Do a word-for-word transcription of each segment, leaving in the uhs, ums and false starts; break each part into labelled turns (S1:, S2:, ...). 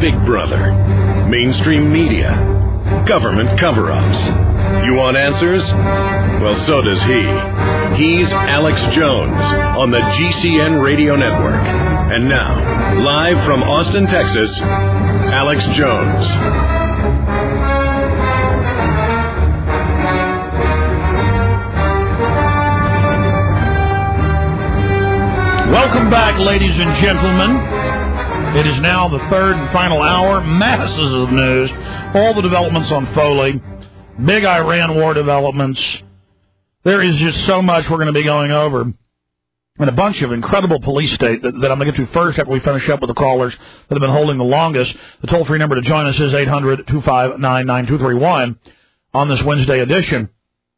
S1: Big Brother, mainstream media, government cover-ups. You want answers? Well, so does he. He's Alex Jones on the G C N Radio Network. And now, live from Austin, Texas, Alex Jones.
S2: Welcome back, ladies and gentlemen. It is now the third and final hour. Masses of news. All the developments on Foley. Big Iran war developments. There is just so much we're going to be going over. And a bunch of incredible police state that, that I'm going to get to first after we finish up with the callers that have been holding the longest. The toll-free number to join us is eight hundred, two five nine, nine two three one on this Wednesday edition.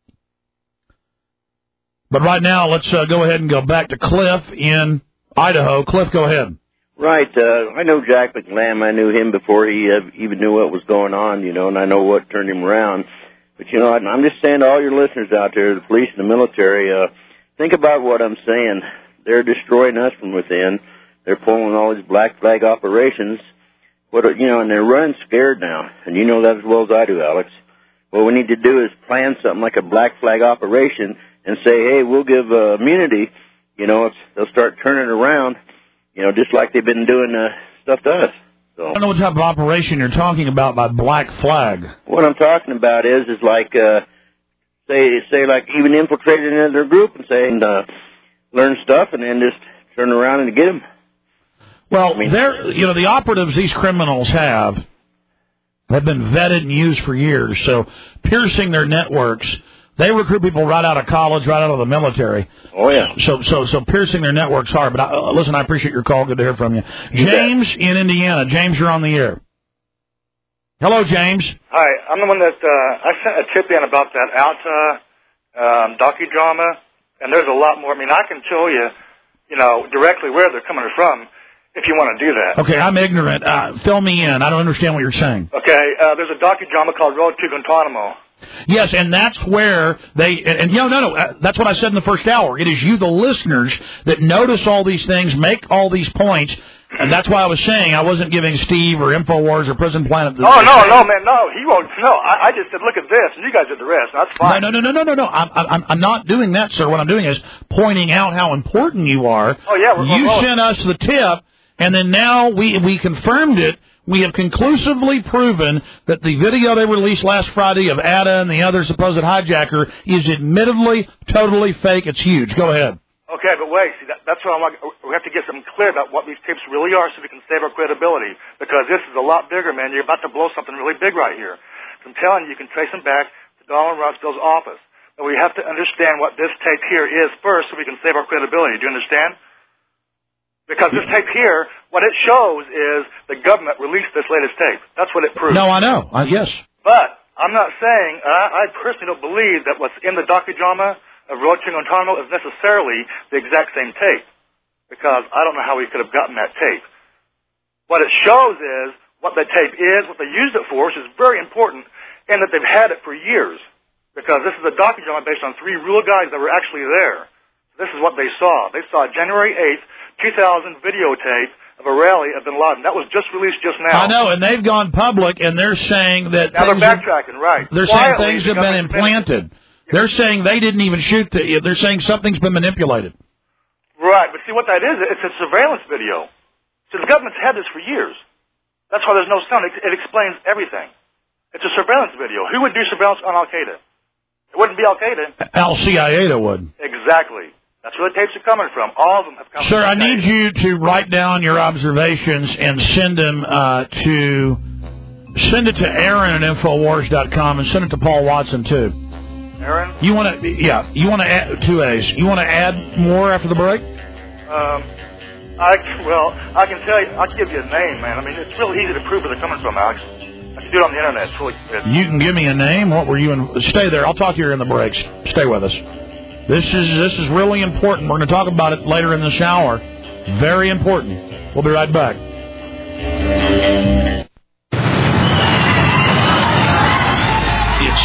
S2: But right now, let's uh, go ahead and go back to Cliff in Idaho. Cliff, go ahead.
S3: Right. Uh, I know Jack McLam. I knew him before he uh, even knew what was going on, you know, and I know what turned him around. But, you know, I'm just saying to all your listeners out there, the police and the military, uh, think about what I'm saying. They're destroying us from within. They're pulling all these black flag operations. What, you know, and they're running scared now. And you know that as well as I do, Alex. What we need to do is plan something like a black flag operation and say, hey, we'll give uh, immunity. You know, it's, they'll start turning around, you know, just like they've been doing uh, stuff to us. So.
S2: I don't know what type of operation you're talking about by black flag.
S3: What I'm talking about is, is like, uh, say, say like even infiltrating into their group and saying, uh, learn stuff and then just turn around and get them.
S2: Well,
S3: I mean,
S2: they're, you know, the operatives these criminals have have been vetted and used for years. So piercing their networks, they recruit people right out of college, right out of the military.
S3: Oh, yeah.
S2: So so, so piercing their network's hard. But, I, uh, listen, I appreciate your call. Good to hear from you. James in Indiana. James, you're on the air. Hello, James.
S4: Hi. I'm the one that uh, I sent a tip in about that Alta um, docudrama, and there's a lot more. I mean, I can tell you, you know, directly where they're coming from if you want to do that.
S2: Okay, I'm ignorant. Uh, fill me in. I don't understand what you're saying.
S4: Okay, uh, there's a docudrama called Road to Guantanamo.
S2: Yes, and that's where they, and, and you know, no, no, uh, that's what I said in the first hour. It is you, the listeners, that notice all these things, make all these points, and that's why I was saying I wasn't giving Steve or InfoWars or Prison Planet. The,
S4: oh, no, no, man, no, he won't, no, I, I just said, look at this, and you guys did the rest, that's fine.
S2: No, no, no, no, no, no, no, I'm, I'm, I'm not doing that, sir. What I'm doing is pointing out how important you are.
S4: Oh, yeah, we're
S2: You
S4: going
S2: sent us the tip, and then now we, we confirmed it. We have conclusively proven that the video they released last Friday of Ada and the other supposed hijacker is admittedly totally fake. It's huge. Go ahead.
S4: Okay, but wait. See, that, that's what I want. We have to get something clear about what these tapes really are so we can save our credibility. Because this is a lot bigger, man. You're about to blow something really big right here. I'm telling you, you can trace them back to Donald Rumsfeld's office. But we have to understand what this tape here is first so we can save our credibility. Do you understand? Because this tape here, what it shows is the government released this latest tape. That's what it proves.
S2: No, I know. Uh, yes.
S4: But I'm not saying, uh, I personally don't believe that what's in the docudrama of Road to Guantanamo is necessarily the exact same tape. Because I don't know how we could have gotten that tape. What it shows is what the tape is, what they used it for, which is very important, and that they've had it for years. Because this is a docudrama based on three real guys that were actually there. This is what they saw. They saw January eighth, two thousand videotape of a rally of Bin Laden. That was just released just now.
S2: I know, and they've gone public, and they're saying that...
S4: Now they're backtracking, right.
S2: They're
S4: Quietly,
S2: saying things have been implanted.
S4: Yeah.
S2: They're saying they didn't even shoot the... They're saying something's been manipulated.
S4: Right, but see what that is? It's a surveillance video. So the government's had this for years. That's why there's no sound. It, it explains everything. It's a surveillance video. Who would do surveillance on Al-Qaeda? It wouldn't be Al-Qaeda.
S2: Al-Qaeda would.
S4: Exactly. That's where the tapes are coming from. All of them have come
S2: Sir,
S4: from.
S2: Sir, I need you to write down your observations and send them uh, to... Send it to Aaron at Infowars dot com and send it to Paul Watson, too.
S4: Aaron?
S2: You want to... Yeah, you want to add... Two A's. You want to add more after the break?
S4: Um... I, well, I can tell you, I'll give you a name, man. I mean, it's really easy to prove where they're coming from, Alex. I can do it on the internet. It's really good.
S2: You can give me a name. What were you in? Stay there. I'll talk to you in the breaks. Stay with us. This is this is really important. We're going to talk about it later in this hour. Very important. We'll be right back.
S1: It's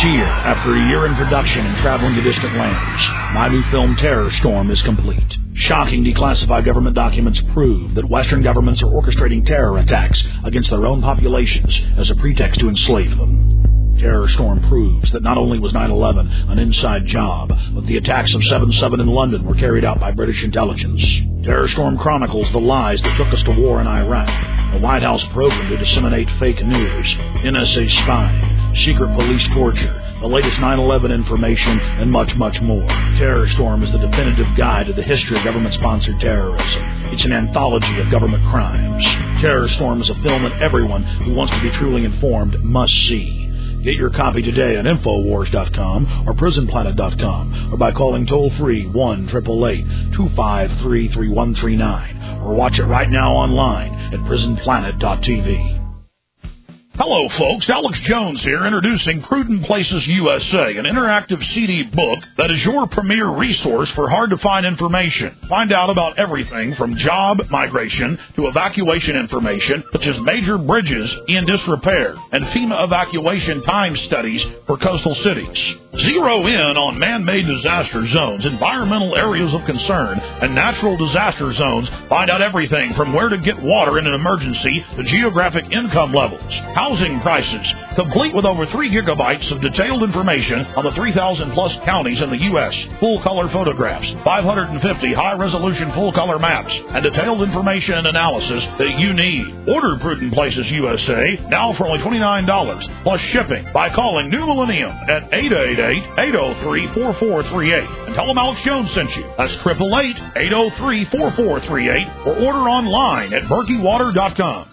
S2: year, after a year in production and traveling to distant lands, my new film Terror Storm is complete. Shocking declassified government documents prove that Western governments are orchestrating terror attacks against their own populations as a pretext to enslave them. Terror Storm proves that not only was nine eleven an inside job, but the attacks of seven seven in London were carried out by British intelligence. Terror Storm chronicles the lies that took us to war in Iraq, a White House program to disseminate fake news, N S A spying, secret police torture, the latest nine eleven information, and much, much more. Terror Storm is the definitive guide to the history of government-sponsored terrorism. It's an anthology of government crimes. Terror Storm is a film that everyone who wants to be truly informed must see. Get your copy today at Infowars dot com or Prison Planet dot com or by calling toll-free one eight eight eight, two five three, three one three nine or watch it right now online at Prison Planet dot T V. Hello, folks. Alex Jones here, introducing Prudent Places U S A, an interactive C D book that is your premier resource for hard-to-find information. Find out about everything from job migration to evacuation information, such as major bridges in disrepair and FEMA evacuation time studies for coastal cities. Zero in on man-made disaster zones, environmental areas of concern, and natural disaster zones. Find out everything from where to get water in an emergency to geographic income levels, housing prices, complete with over three gigabytes of detailed information on the three thousand plus counties in the U S, full-color photographs, five hundred fifty high-resolution full-color maps, and detailed information and analysis that you need. Order Prudent Places U S A now for only twenty-nine dollars plus shipping by calling New Millennium at eight eight eight, eight oh three, four four three eight and tell them Alex Jones sent you. That's eight eight eight, eight oh three, four four three eight or order online at Berkey Water dot com.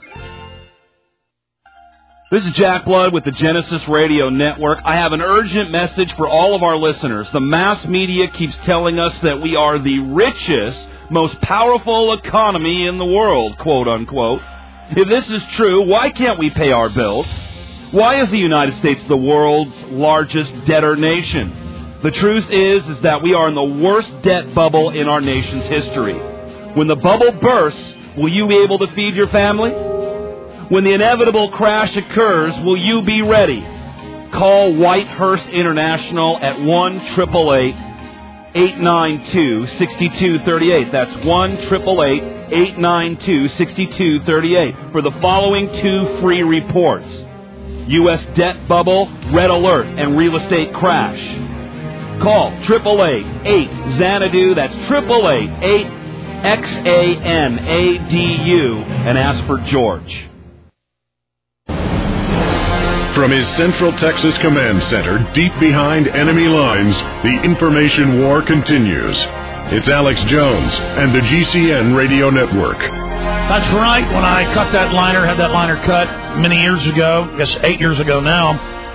S5: This is Jack Blood with the Genesis Radio Network. I have an urgent message for all of our listeners. The mass media keeps telling us that we are the richest, most powerful economy in the world, quote unquote. If this is true, why can't we pay our bills? Why is the United States the world's largest debtor nation? The truth is, is that we are in the worst debt bubble in our nation's history. When the bubble bursts, will you be able to feed your family? When the inevitable crash occurs, will you be ready? Call Whitehurst International at one eight eight eight, eight nine two, six two three eight. That's one eight eight eight, eight nine two, six two three eight for the following two free reports: U S debt bubble, red alert, and real estate crash. Call eight eight eight, eight, Xanadu. That's eight eight eight, eight, X A N A D U and ask for George.
S1: From his Central Texas Command Center, deep behind enemy lines, the information war continues. It's Alex Jones and the G C N Radio Network.
S2: That's right. When I cut that liner, had that liner cut many years ago, I guess eight years ago now,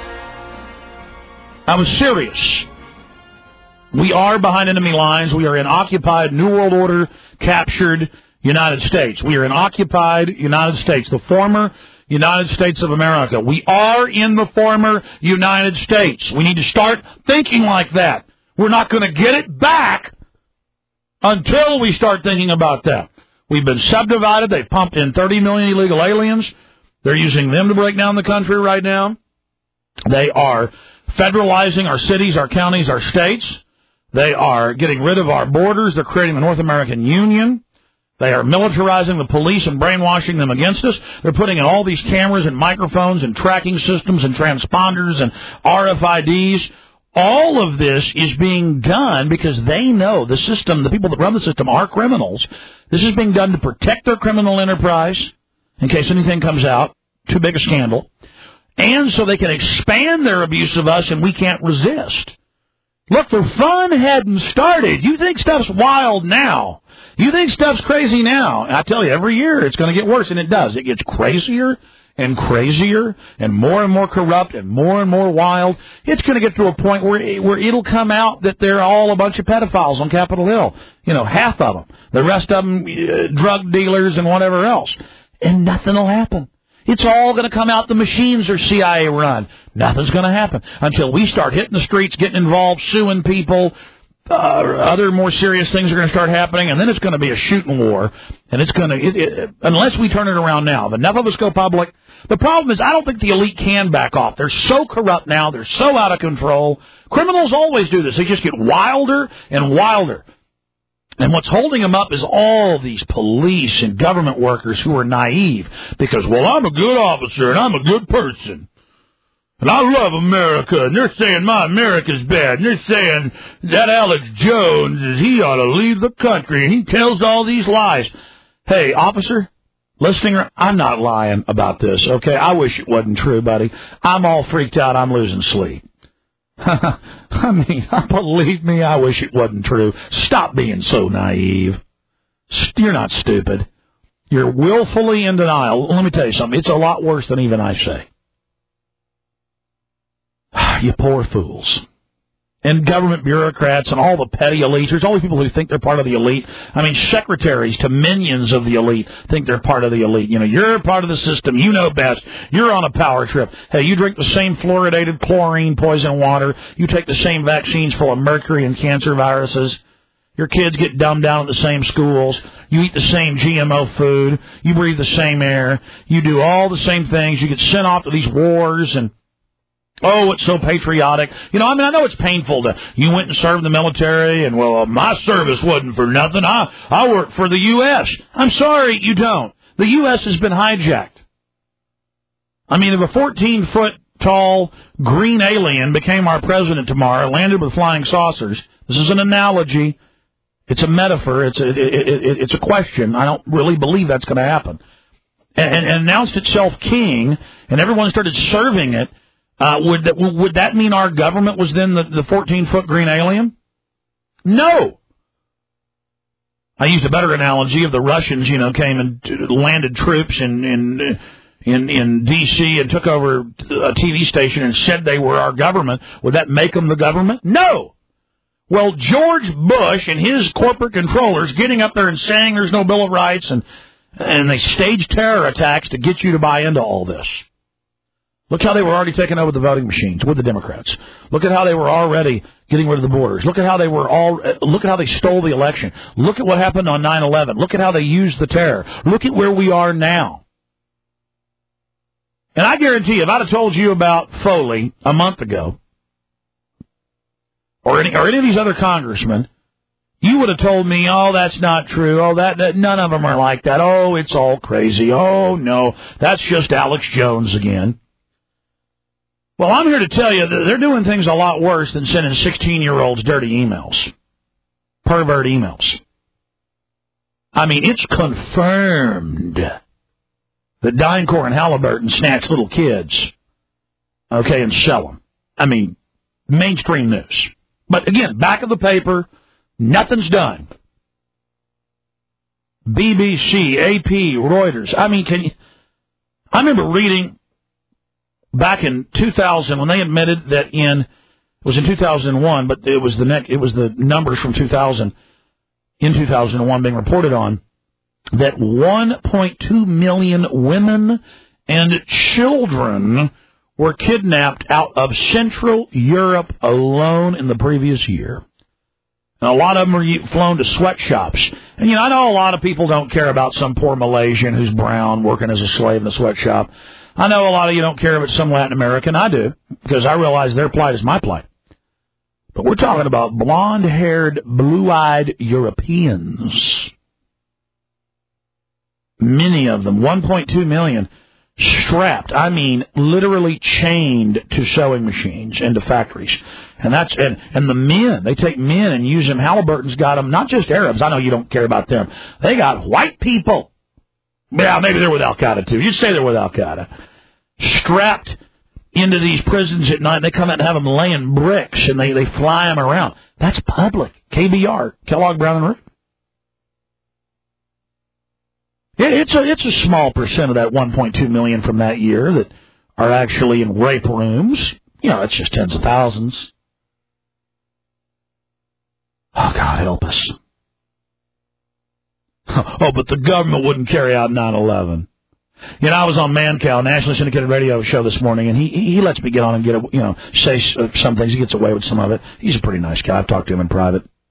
S2: I was serious. We are behind enemy lines. We are in occupied, New World Order, captured United States. We are in occupied United States, the former United States of America. We are in the former United States. We need to start thinking like that. We're not going to get it back until we start thinking about that. We've been subdivided. They've pumped in thirty million illegal aliens. They're using them to break down the country right now. They are federalizing our cities, our counties, our states. They are getting rid of our borders. They're creating the North American Union. They are militarizing the police and brainwashing them against us. They're putting in all these cameras and microphones and tracking systems and transponders and R F I Ds. All of this is being done because they know the system, the people that run the system are criminals. This is being done to protect their criminal enterprise in case anything comes out, too big a scandal, and so they can expand their abuse of us and we can't resist. Look, the fun hadn't started. You think stuff's wild now. You think stuff's crazy now. I tell you, every year it's going to get worse, and it does. It gets crazier and crazier and more and more corrupt and more and more wild. It's going to get to a point where, it, where it'll come out that they're all a bunch of pedophiles on Capitol Hill. You know, half of them. The rest of them, uh, drug dealers and whatever else. And nothing will happen. It's all going to come out. The machines are C I A run. Nothing's going to happen until we start hitting the streets, getting involved, suing people, uh, other more serious things are going to start happening, and then it's going to be a shooting war, and it's going to, it, it, unless we turn it around now, if enough of us go public. The problem is I don't think the elite can back off. They're so corrupt now. They're so out of control. Criminals always do this. They just get wilder and wilder. And what's holding them up is all these police and government workers who are naive because, well, I'm a good officer and I'm a good person. And I love America. And they're saying my America's bad. And they're saying that Alex Jones, is he ought to leave the country. And he tells all these lies. Hey, officer, listening, I'm not lying about this, okay? I wish it wasn't true, buddy. I'm all freaked out. I'm losing sleep. I mean, believe me, I wish it wasn't true. Stop being so naive. You're not stupid. You're willfully in denial. Let me tell you something. It's a lot worse than even I say. You poor fools. And government bureaucrats and all the petty elites. There's always people who think they're part of the elite. I mean, secretaries to minions of the elite think they're part of the elite. You know, you're part of the system. You know best. You're on a power trip. Hey, you drink the same fluoridated chlorine poison water. You take the same vaccines full of mercury and cancer viruses. Your kids get dumbed down at the same schools. You eat the same G M O food. You breathe the same air. You do all the same things. You get sent off to these wars and oh, it's so patriotic. You know, I mean, I know it's painful to, you went and served in the military, and, well, uh, my service wasn't for nothing. I, I work for the U S I'm sorry, you don't. The U S has been hijacked. I mean, if a fourteen-foot-tall green alien became our president tomorrow, landed with flying saucers, this is an analogy. It's a metaphor. It's a, it, it, it, it's a question. I don't really believe that's going to happen. And, and announced itself king, and everyone started serving it. Uh, would that would that mean our government was then the, the fourteen-foot green alien? No. I used a better analogy of the Russians, you know, came and landed troops in in in, in D C and took over a T V station and said they were our government. Would that make them the government? No. Well, George Bush and his corporate controllers getting up there and saying there's no Bill of Rights, and and they staged terror attacks to get you to buy into all this. Look how they were already taking over the voting machines with the Democrats. Look at how they were already getting rid of the borders. Look at how they were all. Look at how they stole the election. Look at what happened on nine eleven. Look at how they used the terror. Look at where we are now. And I guarantee you, if I'd have told you about Foley a month ago, or any or any of these other congressmen, you would have told me, "Oh, that's not true. Oh, that, that none of them are like that. Oh, it's all crazy. Oh no, that's just Alex Jones again." Well, I'm here to tell you that they're doing things a lot worse than sending sixteen-year-olds dirty emails, pervert emails. I mean, it's confirmed that DynCorp and Halliburton snatch little kids, okay, and sell them. I mean, mainstream news. But again, back of the paper, nothing's done. B B C, A P, Reuters. I mean, can you? I remember reading back in two thousand, when they admitted that in, it was in two thousand one, but it was the next, it was the numbers from two thousand, in two thousand one being reported on, that one point two million women and children were kidnapped out of Central Europe alone in the previous year. And a lot of them were flown to sweatshops. And, you know, I know a lot of people don't care about some poor Malaysian who's brown working as a slave in a sweatshop. I know a lot of you don't care if it's some Latin American. I do, because I realize their plight is my plight. But we're talking about blonde-haired, blue-eyed Europeans. Many of them, one point two million, strapped, I mean, literally chained to sewing machines and to factories. And that's and, and the men, they take men and use them. Halliburton's got them, not just Arabs. I know you don't care about them. They got white people. Yeah, maybe they're with Al-Qaeda, too. You'd say they're with Al-Qaeda. Strapped into these prisons at night. They come out and have them laying bricks, and they, they fly them around. That's public. K B R, Kellogg, Brown and Root. It, it's, a, it's a small percent of that one point two million from that year that are actually in rape rooms. You know, it's just tens of thousands. Oh, God, help us. Oh, but the government wouldn't carry out nine eleven. You know, I was on Mancow, nationally syndicated radio show this morning, and he he lets me get on and get a, you know say some things. He gets away with some of it. He's a pretty nice guy. I've talked to him in private.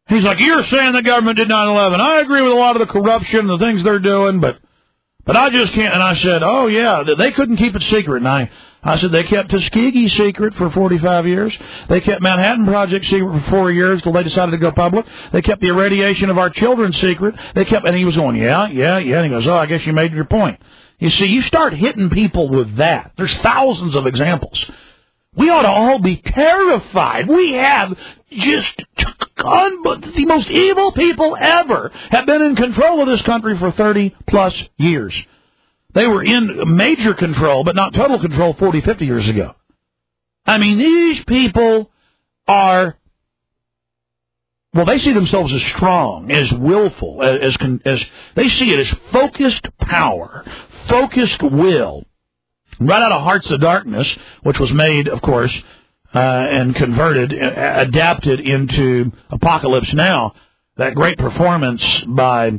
S2: He's like, you're saying the government did nine eleven. I agree with a lot of the corruption and the things they're doing, but but I just can't. And I said, oh, yeah, they couldn't keep it secret. And I, I said, they kept Tuskegee secret for forty-five years. They kept Manhattan Project secret for four years until they decided to go public. They kept the irradiation of our children secret. They kept, and he was going, yeah, yeah, yeah. And he goes, oh, I guess you made your point. You see, you start hitting people with that. There's thousands of examples. We ought to all be terrified. We have just the most evil people ever have been in control of this country for thirty plus years. They were in major control, but not total control forty, fifty years ago. I mean, these people are, well, they see themselves as strong, as willful, as, as, as they see it as focused power, focused will. Right out of Hearts of Darkness, which was made, of course, uh, and converted, uh, adapted into Apocalypse Now, that great performance by,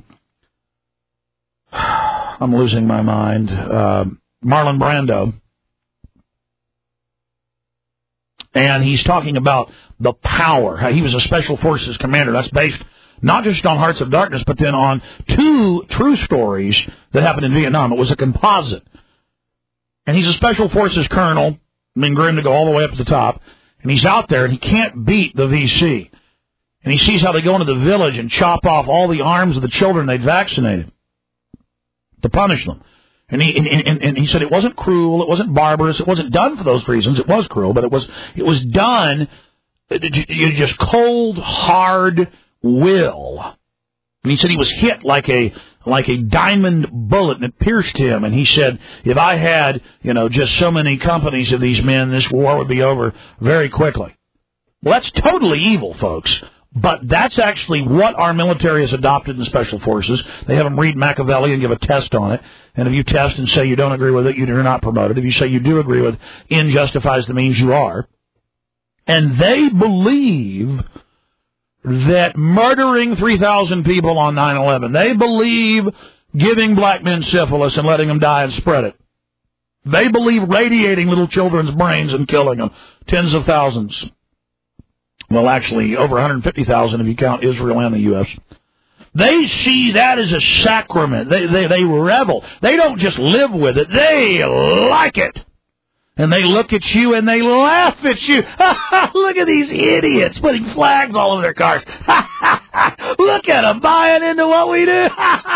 S2: I'm losing my mind, uh, Marlon Brando. And he's talking about the power. He was a Special Forces commander. That's based not just on Hearts of Darkness, but then on two true stories that happened in Vietnam. It was a composite. And he's a Special Forces colonel, been groomed to go all the way up to the top, and he's out there, and he can't beat the V C. And he sees how they go into the village and chop off all the arms of the children they'd vaccinated to punish them. And he and, and, and he said it wasn't cruel, it wasn't barbarous, it wasn't done for those reasons. It was cruel, but it was it was done just cold, hard will. And he said he was hit like a like a diamond bullet, and it pierced him. And he said, if I had, you know, just so many companies of these men, this war would be over very quickly. Well, that's totally evil, folks. But that's actually what our military has adopted in Special Forces. They have them read Machiavelli and give a test on it. And if you test and say you don't agree with it, you're not promoted. If you say you do agree with it, end justifies the means you are. And they believe that murdering three thousand people on nine eleven, they believe giving black men syphilis and letting them die and spread it. They believe radiating little children's brains and killing them, tens of thousands. Well, actually, over one hundred fifty thousand if you count Israel and the U S They see that as a sacrament. They, they, they revel. They don't just live with it. They like it. And they look at you and they laugh at you. Look at these idiots putting flags all over their cars. Look at them buying into what we do.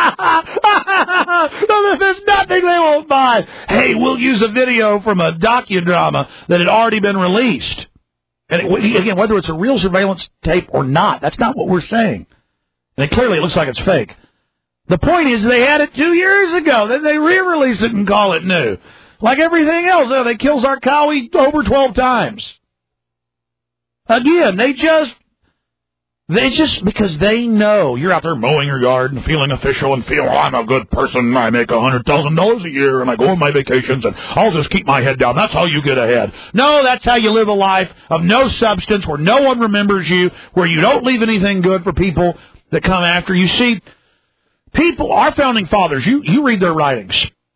S2: There's nothing they won't buy. Hey, we'll use a video from a docudrama that had already been released. And it, again, whether it's a real surveillance tape or not, that's not what we're saying. And it clearly looks like it's fake. The point is they had it two years ago. Then they re-release it and call it new. Like everything else, oh, they killed Zarqawi over twelve times. Again, they just, they just, because they know you're out there mowing your yard and feeling official and feel, oh, I'm a good person, I make one hundred thousand dollars a year and I go on my vacations and I'll just keep my head down. That's how you get ahead. No, that's how you live a life of no substance where no one remembers you, where you don't leave anything good for people that come after you. See, people, our founding fathers, you, you read their writings.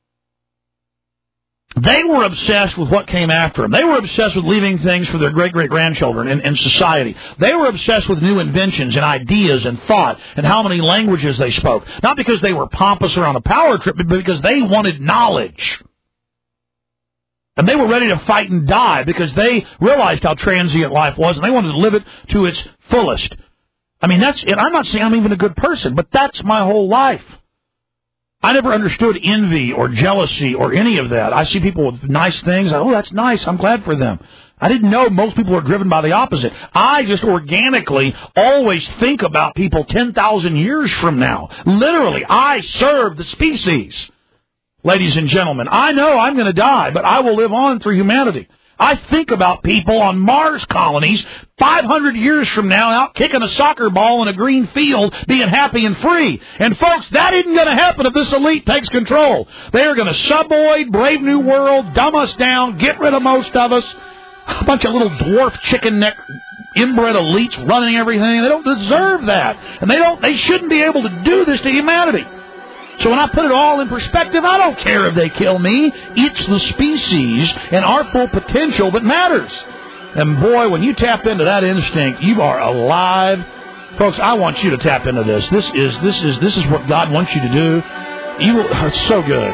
S2: They were obsessed with what came after them. They were obsessed with leaving things for their great-great-grandchildren in, in society. They were obsessed with new inventions and ideas and thought and how many languages they spoke. Not because they were pompous or on a power trip, but because they wanted knowledge. And they were ready to fight and die because they realized how transient life was, and they wanted to live it to its fullest. I mean, that's, and I'm not saying I'm even a good person, but that's my whole life. I never understood envy or jealousy or any of that. I see people with nice things. Oh, that's nice. I'm glad for them. I didn't know most people are driven by the opposite. I just organically always think about people ten thousand years from now. Literally, I serve the species. Ladies and gentlemen, I know I'm going to die, but I will live on through humanity. I think about people on Mars colonies five hundred years from now out kicking a soccer ball in a green field, being happy and free. And folks, that isn't going to happen if this elite takes control. They are going to subvoid, Brave New World, dumb us down, get rid of most of us. A bunch of little dwarf chicken neck inbred elites running everything. They don't deserve that. And they don't. They shouldn't be able to do this to humanity. So when I put it all in perspective, I don't care if they kill me. It's the species and our full potential that matters. And boy, when you tap into that instinct, you are alive Folks, I want you to tap into this. This is this is this is what God wants you to do. You will, it's so good.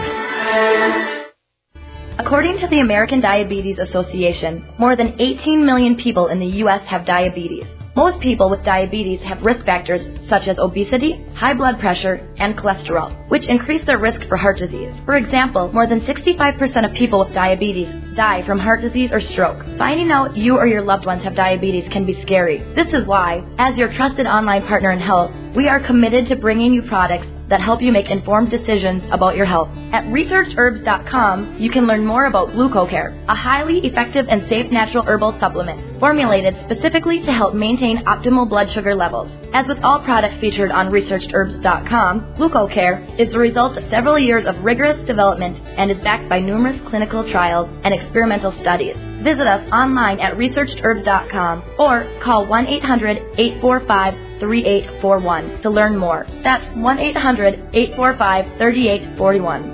S6: According to the American Diabetes Association, more than eighteen million people in the U S have diabetes. Most people with diabetes have risk factors such as obesity, high blood pressure, and cholesterol, which increase their risk for heart disease. For example, more than sixty-five percent of people with diabetes die from heart disease or stroke. Finding out you or your loved ones have diabetes can be scary. This is why, as your trusted online partner in health, we are committed to bringing you products that help you make informed decisions about your health. At researched herbs dot com, you can learn more about GlucoCare, a highly effective and safe natural herbal supplement formulated specifically to help maintain optimal blood sugar levels. As with all products featured on researched herbs dot com, GlucoCare is the result of several years of rigorous development and is backed by numerous clinical trials and experimental studies. Visit us online at researched herbs dot com or call one eight hundred eight four five three eight four one to learn more. That's one eight hundred eight four five three eight four one.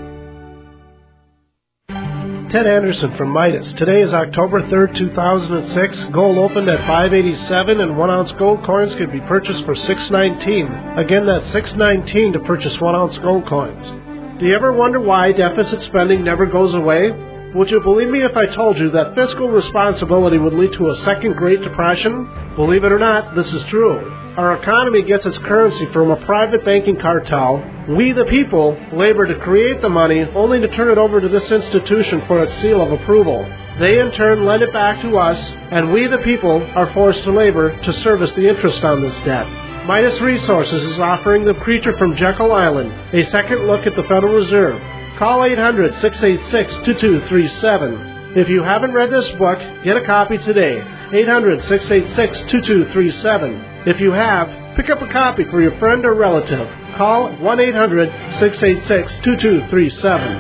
S7: Ted Anderson from Midas. Today is October third, two thousand six. Gold opened at five eighty-seven, and one-ounce gold coins can be purchased for six nineteen. Again, that's six nineteen to purchase one-ounce gold coins. Do you ever wonder why deficit spending never goes away? Would you believe me if I told you that fiscal responsibility would lead to a second Great Depression? Believe it or not, this is true. Our economy gets its currency from a private banking cartel. We, the people, labor to create the money only to turn it over to this institution for its seal of approval. They, in turn, lend it back to us, and we, the people, are forced to labor to service the interest on this debt. Midas Resources is offering The Creature from Jekyll Island, a second look at the Federal Reserve. Call eight hundred six eight six two two three seven. If you haven't read this book, get a copy today. eight hundred six eight six two two three seven. If you have, pick up a copy for your friend or relative. Call one eight hundred six eight six two two three seven.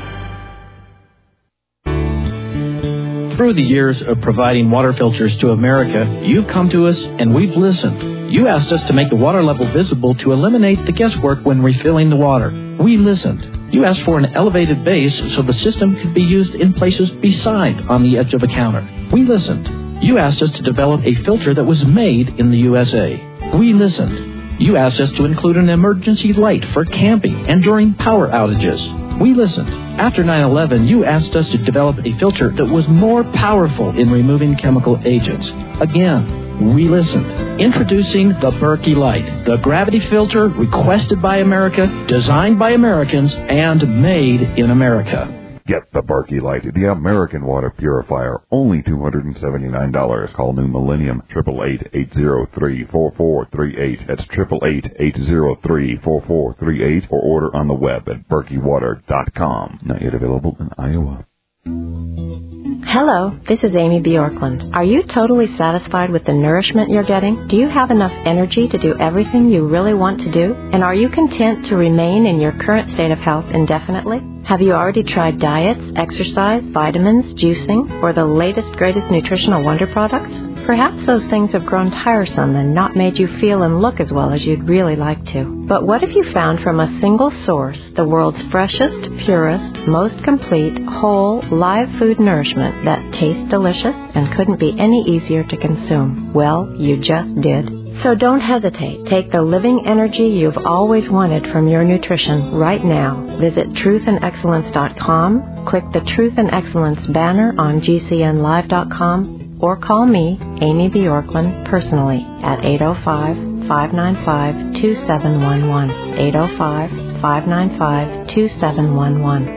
S8: Through the years of providing water filters to America, you've come to us and we've listened. You asked us to make the water level visible to eliminate the guesswork when refilling the water. We listened. You asked for an elevated base so the system could be used in places beside on the edge of a counter. We listened. You asked us to develop a filter that was made in the U S A. We listened. You asked us to include an emergency light for camping and during power outages. We listened. After nine eleven, you asked us to develop a filter that was more powerful in removing chemical agents. Again, we listened. Introducing the Berkey Light, the gravity filter requested by America, designed by Americans, and made in America.
S9: Get the Berkey Light, the American water purifier, only two hundred seventy-nine dollars. Call New Millennium, eight eight eight, eight zero three, four four three eight. That's eight eight eight, eight zero three, four four three eight, or order on the web at berkey water dot com. Not yet available in Iowa.
S10: Hello, this is Amy Bjorklund. Are you totally satisfied with the nourishment you're getting? Do you have enough energy to do everything you really want to do? And are you content to remain in your current state of health indefinitely? Have you already tried diets, exercise, vitamins, juicing, or the latest, greatest nutritional wonder products? Perhaps those things have grown tiresome and not made you feel and look as well as you'd really like to. But what if you found from a single source the world's freshest, purest, most complete, whole, live food nourishment that tastes delicious and couldn't be any easier to consume? Well, you just did. So don't hesitate. Take the living energy you've always wanted from your nutrition right now. Visit truth and excellence dot com, click the Truth and Excellence banner on G C N live dot com, or call me, Amy Bjorklund, personally at eight oh five, five nine five, two seven one one, eight oh five, five nine five, two seven one one.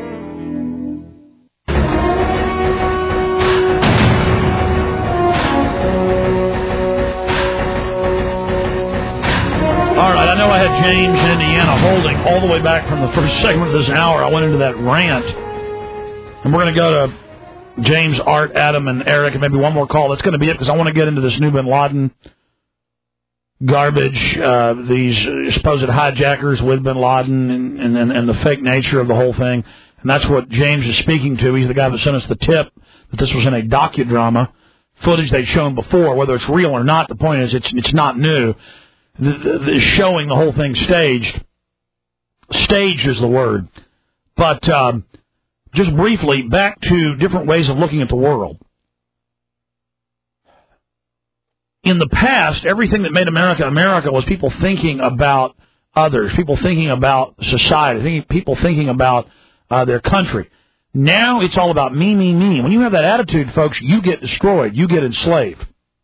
S2: All right, I know I had James in Indiana holding all the way back from the first segment of this hour. I went into that rant. And we're going to go to James, Art, Adam, and Eric, and maybe one more call. That's going to be it because I want to get into this new Bin Laden garbage, uh, these supposed hijackers with Bin Laden and, and, and the fake nature of the whole thing. And that's what James is speaking to. He's the guy that sent us the tip that this was in a docudrama, footage they'd shown before. Whether it's real or not, the point is it's it's not new. The, the, the showing the whole thing staged. Staged is the word. But um, just briefly, back to different ways of looking at the world. in the past, everything that made America America was people thinking about others, people thinking about society, thinking, people thinking about uh, their country. Now it's all about me, me, me. When you have that attitude, folks, you get destroyed. You get enslaved.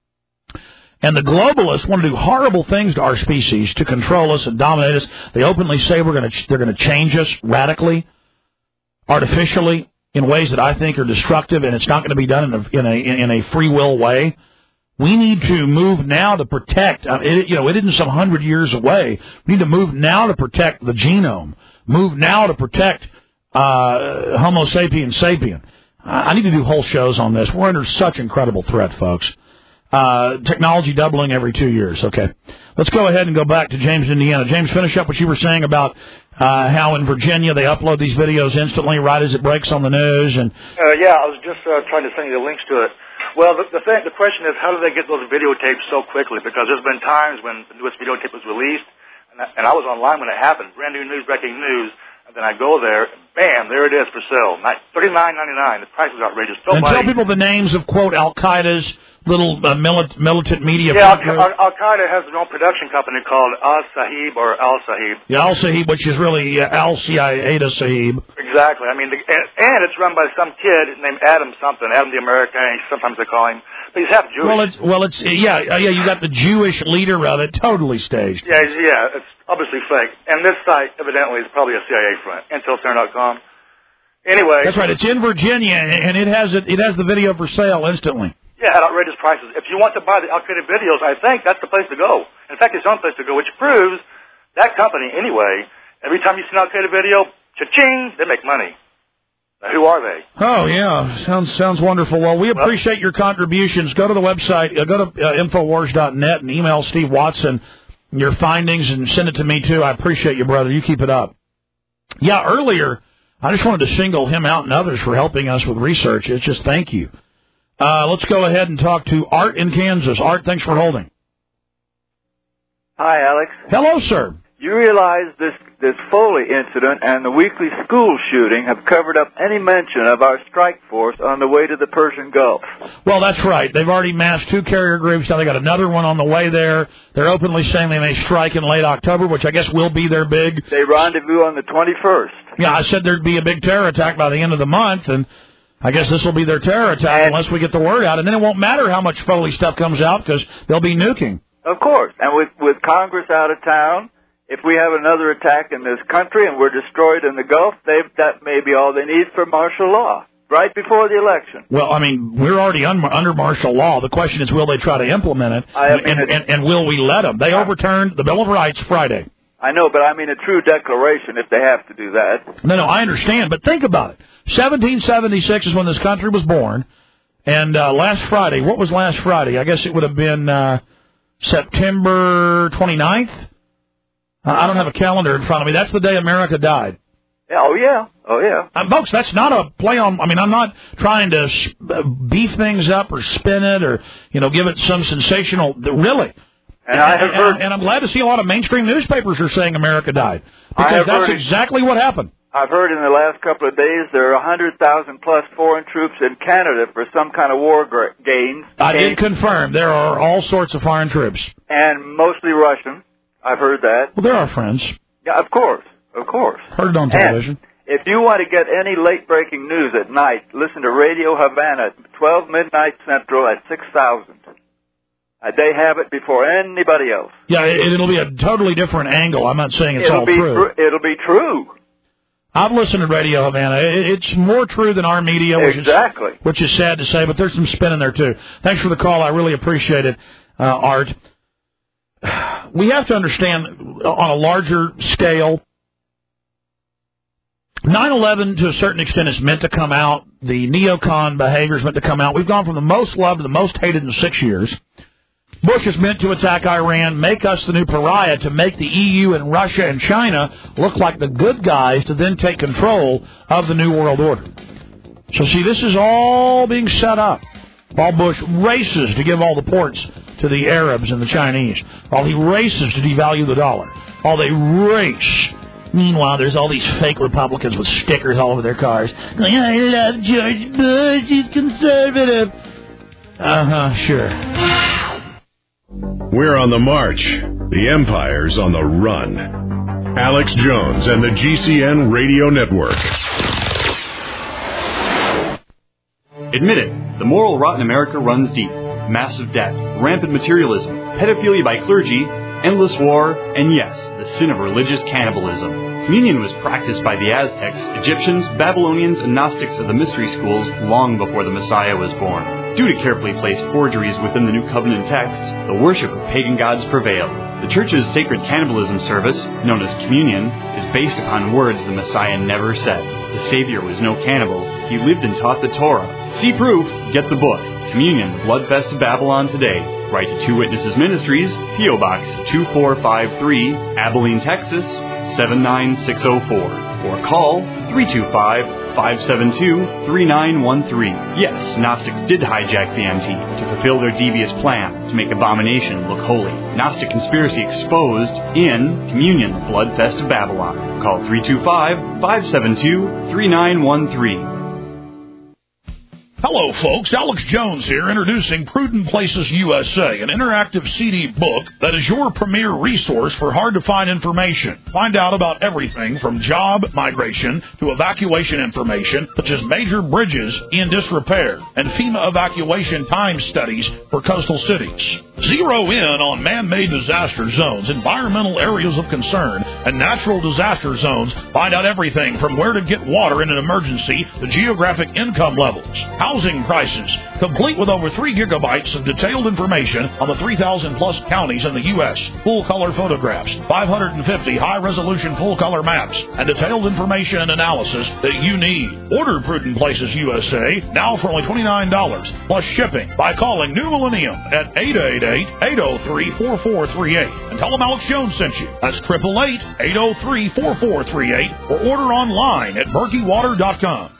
S2: And the globalists want to do horrible things to our species to control us and dominate us. They openly say we're going to they're going to change us radically, artificially, in ways that I think are destructive, and it's not going to be done in a in a in a free will way. We need to move now to protect. Uh, it, you know, it isn't some hundred years away. We need to move now to protect the genome. Move now to protect uh, Homo sapiens sapien. I need to do whole shows on this. We're under such incredible threat, folks. Uh, technology doubling every two years. Okay. Let's go ahead and go back to James, Indiana. James, finish up what you were saying about uh, how in Virginia they upload these videos instantly right as it breaks on the news. And
S4: uh, yeah, I was just uh, trying to send you the links to it. Well, the, the, thing, the question is, how do they get those videotapes so quickly? Because there's been times when the newest videotape was released, and I, and I was online when it happened, brand new news, breaking news, and then I go there, and bam, there it is for sale, thirty-nine ninety-nine. The price is outrageous.
S2: And tell people the names of, quote, Al-Qaeda's little uh, milit- militant media.
S4: Yeah, Al- Al- Al-Qaeda has their own production company called Al-Sahib or Al-Sahib.
S2: Yeah, Al-Sahib, which is really uh, Al-C I A to Sahib.
S4: Exactly. I mean, the, and, and it's run by some kid named Adam something, Adam the American, sometimes they call him. But he's half Jewish.
S2: Well, it's, well, it's yeah, uh, yeah, you got the Jewish leader of it, totally staged.
S4: Yeah, yeah, it's obviously fake. And this site, evidently, is probably a C I A front, intel center dot com. Anyway.
S2: That's right. It's in Virginia, and it has it, it has the video for sale instantly.
S4: Yeah, at outrageous prices. If you want to buy the Al-Qaeda videos, I think that's the place to go. In fact, it's the only place to go, which proves that company, anyway, every time you see an Al-Qaeda video, cha-ching, they make money. Now, who are they?
S2: Oh, yeah. Sounds sounds wonderful. Well, we appreciate your contributions. Go to the website, uh, go to uh, infowars dot net and email Steve Watson your findings and send it to me, too. I appreciate you, brother. You keep it up. Yeah, earlier, I just wanted to single him out and others for helping us with research. It's just thank you. Uh, let's go ahead and talk to Art in Kansas. Art, thanks for holding.
S11: Hi, Alex.
S2: Hello, sir.
S11: You realize this this Foley incident and the weekly school shooting have covered up any mention of our strike force on the way to the Persian Gulf.
S2: Well, that's right. They've already massed two carrier groups. Now they got another one on the way there. They're openly saying they may strike in late October, which I guess will be their big...
S11: They rendezvous on the twenty-first.
S2: Yeah, I said there'd be a big terror attack by the end of the month, and I guess this will be their terror attack and unless we get the word out. And then it won't matter how much Foley stuff comes out because they'll be nuking.
S11: Of course. And with, with Congress out of town, if we have another attack in this country and we're destroyed in the Gulf, they, that may be all they need for martial law, right before the election.
S2: Well, I mean, we're already un- under martial law. The question is, will they try to implement it,
S11: I mean,
S2: and, and, and will we let them? They overturned the Bill of Rights Friday.
S11: I know, but I mean a true declaration if they have to do that.
S2: No, no, I understand, but think about it. seventeen seventy-six is when this country was born, and uh, last Friday, what was last Friday? I guess it would have been uh, September twenty-ninth? I don't have a calendar in front of me. That's the day America died.
S11: Oh, yeah. Oh, yeah.
S2: Uh, folks, that's not a play on... I mean, I'm not trying to beef things up or spin it or, you know, give it some sensational... Really.
S11: And, and I have heard...
S2: And, and I'm glad to see a lot of mainstream newspapers are saying America died.
S11: I
S2: Because
S11: have
S2: that's
S11: heard
S2: exactly what happened.
S11: I've heard in the last couple of days there are one hundred thousand plus foreign troops in Canada for some kind of war gra- gains.
S2: I did confirm. There are all sorts of foreign troops.
S11: And mostly Russian. I've heard that.
S2: Well, they're our friends.
S11: Yeah, of course. Of course.
S2: Heard it on television.
S11: And if you want to get any late-breaking news at night, listen to Radio Havana at twelve midnight Central at six thousand. Uh, they have it before anybody else.
S2: Yeah, it, it'll be a totally different angle. I'm not saying it's
S11: it'll
S2: all
S11: be
S2: true.
S11: Tr- it'll be true.
S2: I've listened to Radio Havana. It, it's more true than our media, which
S11: exactly.
S2: is, which is sad to say, but there's some spin in there, too. Thanks for the call. I really appreciate it, uh, Art. We have to understand, on a larger scale, nine eleven, to a certain extent, is meant to come out. The neocon behavior is meant to come out. We've gone from the most loved to the most hated in six years. Bush is meant to attack Iran, make us the new pariah, to make the E U and Russia and China look like the good guys to then take control of the New World Order. So, see, this is all being set up. While Bush races to give all the ports to the Arabs and the Chinese, while he races to devalue the dollar, while they race. Meanwhile, there's all these fake Republicans with stickers all over their cars. Going, I love George Bush, he's conservative. Uh-huh, sure.
S1: We're on the march. The empire's on the run. Alex Jones and the G C N Radio Network.
S12: Admit it, the moral rot in America runs deep. Massive debt, rampant materialism, pedophilia by clergy, endless war, and yes, the sin of religious cannibalism. Communion was practiced by the Aztecs, Egyptians, Babylonians, and Gnostics of the mystery schools long before the Messiah was born. Due to carefully placed forgeries within the New Covenant texts, the worship of pagan gods prevailed. The Church's sacred cannibalism service, known as communion, is based upon words the Messiah never said. The Savior was no cannibal. He lived and taught the Torah. See proof, get the book. Communion, the Bloodfest of Babylon Today. Write to Two Witnesses Ministries, P O Box two four five three, Abilene, Texas, seven nine six zero four. Or call three two five, five seven two, three nine one three. Yes, Gnostics did hijack the M T to fulfill their devious plan to make abomination look holy. Gnostic conspiracy exposed in Communion, the Bloodfest of Babylon. Call three two five, five seven two, three nine one three.
S2: Hello, folks. Alex Jones here, introducing Prudent Places U S A, an interactive C D book that is your premier resource for hard-to-find information. Find out about everything from job migration to evacuation information, such as major bridges in disrepair and FEMA evacuation time studies for coastal cities. Zero in on man-made disaster zones, environmental areas of concern, and natural disaster zones. Find out everything from where to get water in an emergency to geographic income levels, housing prices, complete with over three gigabytes of detailed information on the three thousand plus counties in the U S, full-color photographs, five hundred fifty high-resolution full-color maps, and detailed information and analysis that you need. Order Prudent Places U S A now for only twenty-nine dollars plus shipping by calling New Millennium at eight eight eight, eight oh three, four four three eight and tell them Alex Jones sent you. That's eight eight eight, eight oh three, four four three eight or order online at berkey water dot com.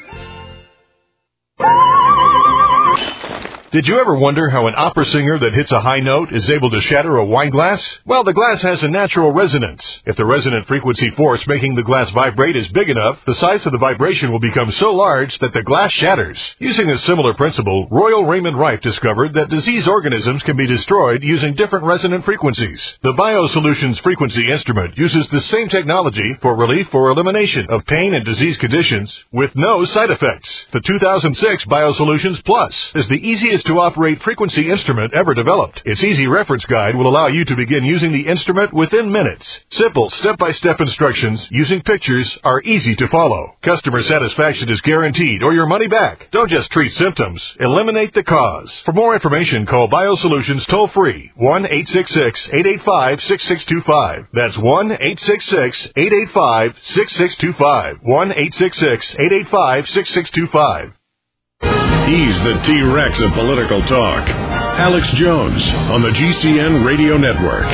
S13: Did you ever wonder how an opera singer that hits a high note is able to shatter a wine glass? Well, the glass has a natural resonance. If the resonant frequency force making the glass vibrate is big enough, the size of the vibration will become so large that the glass shatters. Using a similar principle, Royal Raymond Rife discovered that disease organisms can be destroyed using different resonant frequencies. The BioSolutions frequency instrument uses the same technology for relief or elimination of pain and disease conditions with no side effects. The two thousand six BioSolutions Plus is the easiest to operate frequency instrument ever developed. Its easy reference guide will allow you to begin using the instrument within minutes. Simple step-by-step instructions using pictures are easy to follow. Customer satisfaction is guaranteed or your money back. Don't just treat symptoms, eliminate the cause. For more information, call BioSolutions toll-free one eight six six, eight eight five, six six two five. That's one eight six six, eight eight five, six six two five. one eight six six, eight eight five, six six two five.
S1: He's the T-Rex of political talk. Alex Jones on the G C N Radio Network.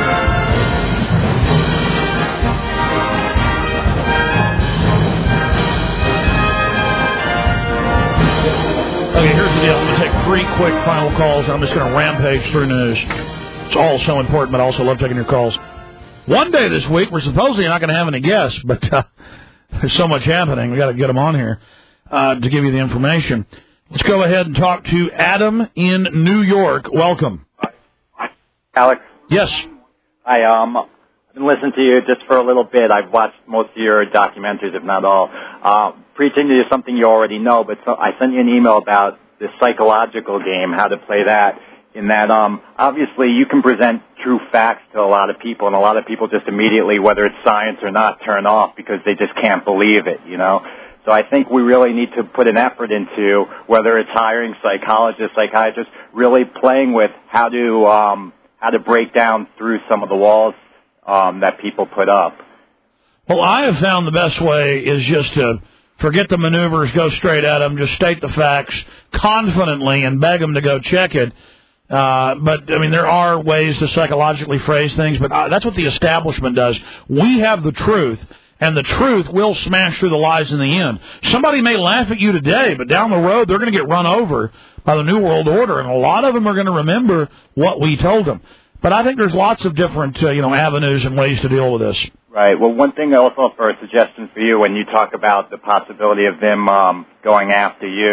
S2: Okay, here's the deal. I'm going to take three quick final calls, and I'm just going to rampage through news. It's all so important, but I also love taking your calls. One day this week, we're supposedly not going to have any guests, but uh, there's so much happening. We've got to get them on here uh, to give you the information. Let's go ahead and talk to Adam in New York. Welcome.
S14: Alex?
S2: Yes.
S14: Hi, um, I've been listening to you just for a little bit. I've watched most of your documentaries, if not all. Uh, preaching to you something you already know, but so I sent you an email about the psychological game, how to play that, in that um, obviously you can present true facts to a lot of people, and a lot of people just immediately, whether it's science or not, turn off because they just can't believe it, you know? So I think we really need to put an effort into, whether it's hiring psychologists, psychiatrists, really playing with how to um, how to break down through some of the walls um, that people put up.
S2: Well, I have found the best way is just to forget the maneuvers, go straight at them, just state the facts confidently and beg them to go check it. Uh, but, I mean, there are ways to psychologically phrase things, but uh, that's what the establishment does. We have the truth. And the truth will smash through the lies in the end. Somebody may laugh at you today, but down the road they're going to get run over by the New World Order, and a lot of them are going to remember what we told them. But I think there's lots of different, uh, you know, avenues and ways to deal with this.
S14: Right. Well, one thing also for a suggestion for you when you talk about the possibility of them um, going after you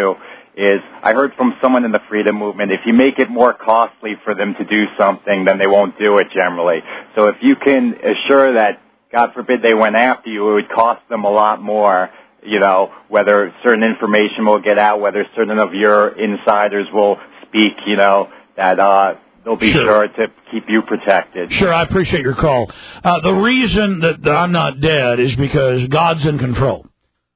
S14: is I heard from someone in the freedom movement, if you make it more costly for them to do something, then they won't do it generally. So if you can assure that, God forbid they went after you, it would cost them a lot more, you know, whether certain information will get out, whether certain of your insiders will speak, you know, that uh, they'll be sure. sure to keep you protected.
S2: Sure, I appreciate your call. Uh, the reason that, that I'm not dead is because God's in control.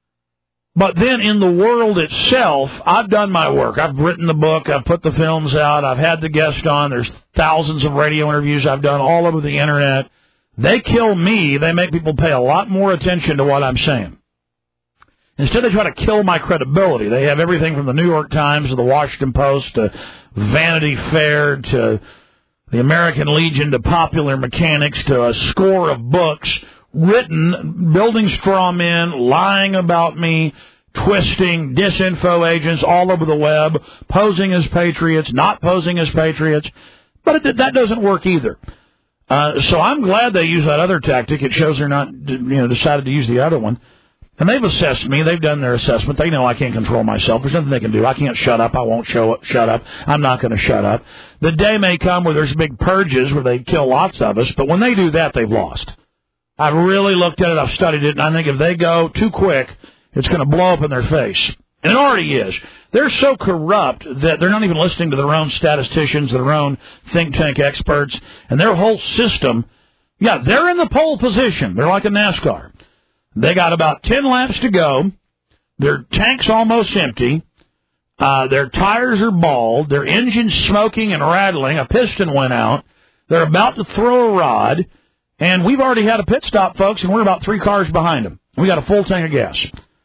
S2: But then in the world itself, I've done my work. I've written the book. I've put the films out. I've had the guest on. There's thousands of radio interviews I've done all over the Internet. They kill me. They make people pay a lot more attention to what I'm saying. Instead, they try to kill my credibility. They have everything from the New York Times to the Washington Post to Vanity Fair to the American Legion to Popular Mechanics to a score of books written, building straw men, lying about me, twisting disinfo agents all over the web, posing as patriots, not posing as patriots. But it, that doesn't work either. Uh, so I'm glad they use that other tactic. It shows they're not, you know, decided to use the other one. And they've assessed me. They've done their assessment. They know I can't control myself. There's nothing they can do. I can't shut up. I won't show up, shut up. I'm not going to shut up. The day may come where there's big purges where they kill lots of us, but when they do that, they've lost. I've really looked at it. I've studied it, and I think if they go too quick, it's going to blow up in their face. And it already is. They're so corrupt that they're not even listening to their own statisticians, their own think tank experts, and their whole system. Yeah, they're in the pole position. They're like a NASCAR. They got about ten laps to go. Their tank's almost empty. Uh, their tires are bald. Their engine's smoking and rattling. A piston went out. They're about to throw a rod. And we've already had a pit stop, folks, and we're about three cars behind them. We got a full tank of gas.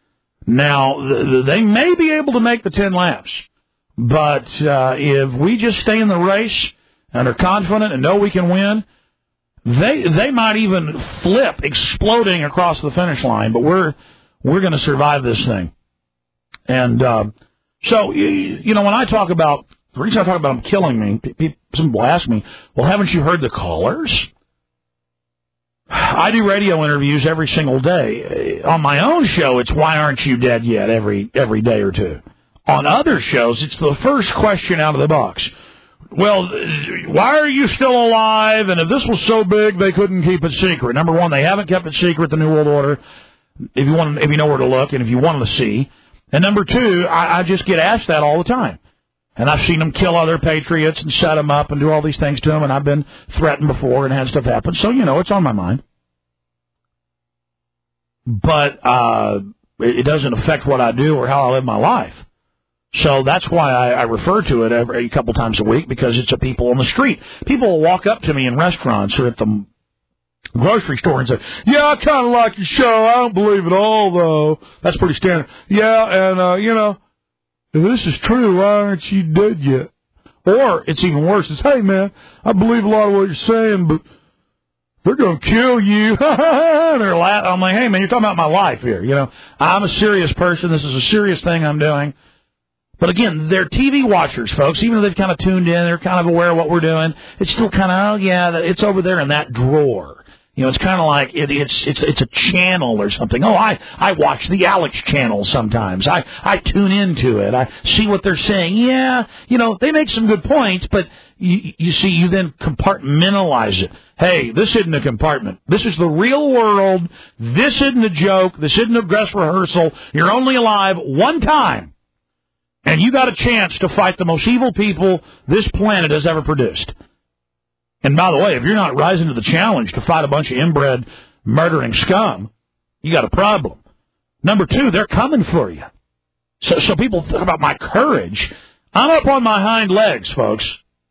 S2: Now, th- th- they may be able to make the ten laps. But uh, if we just stay in the race and are confident and know we can win, They they might even flip, exploding across the finish line, but we're we're going to survive this thing. And uh, so, you, you know, when I talk about, the reason I talk about them killing me, people, some people ask me, well, haven't you heard the callers? I do radio interviews every single day. On my own show, it's why aren't you dead yet every every day or two. On other shows, it's the first question out of the box. Well, why are you still alive? And if this was so big, they couldn't keep it secret. Number one, they haven't kept it secret, the New World Order, if you want, if you know where to look and if you want to see. And number two, I, I just get asked that all the time. And I've seen them kill other patriots and set them up and do all these things to them, and I've been threatened before and had stuff happen. So, you know, it's on my mind. But uh, it doesn't affect what I do or how I live my life. So that's why I, I refer to it every a couple times a week, because it's a people on the street. People will walk up to me in restaurants or at the grocery store and say, yeah, I kind of like your show. I don't believe it all, though. That's pretty standard. Yeah, and, uh, you know, if this is true, why aren't you dead yet? Or it's even worse. It's, hey, man, I believe a lot of what you're saying, but they're going to kill you. And they're laughing. I'm like, hey, man, you're talking about my life here. You know, I'm a serious person. This is a serious thing I'm doing. But again, they're T V watchers, folks. Even though they've kind of tuned in, they're kind of aware of what we're doing. It's still kind of, oh, yeah, it's over there in that drawer. You know, it's kind of like it, it's it's it's a channel or something. Oh, I I watch the Alex channel sometimes. I I tune into it. I see what they're saying. Yeah, you know, they make some good points, but you you see, you then compartmentalize it. Hey, this isn't a compartment. This is the real world. This isn't a joke. This isn't a dress rehearsal. You're only alive one time. And you got a chance to fight the most evil people this planet has ever produced. And by the way, if you're not rising to the challenge to fight a bunch of inbred murdering scum, you got a problem. Number two, they're coming for you. So, so people think about my courage. I'm up on my hind legs, folks.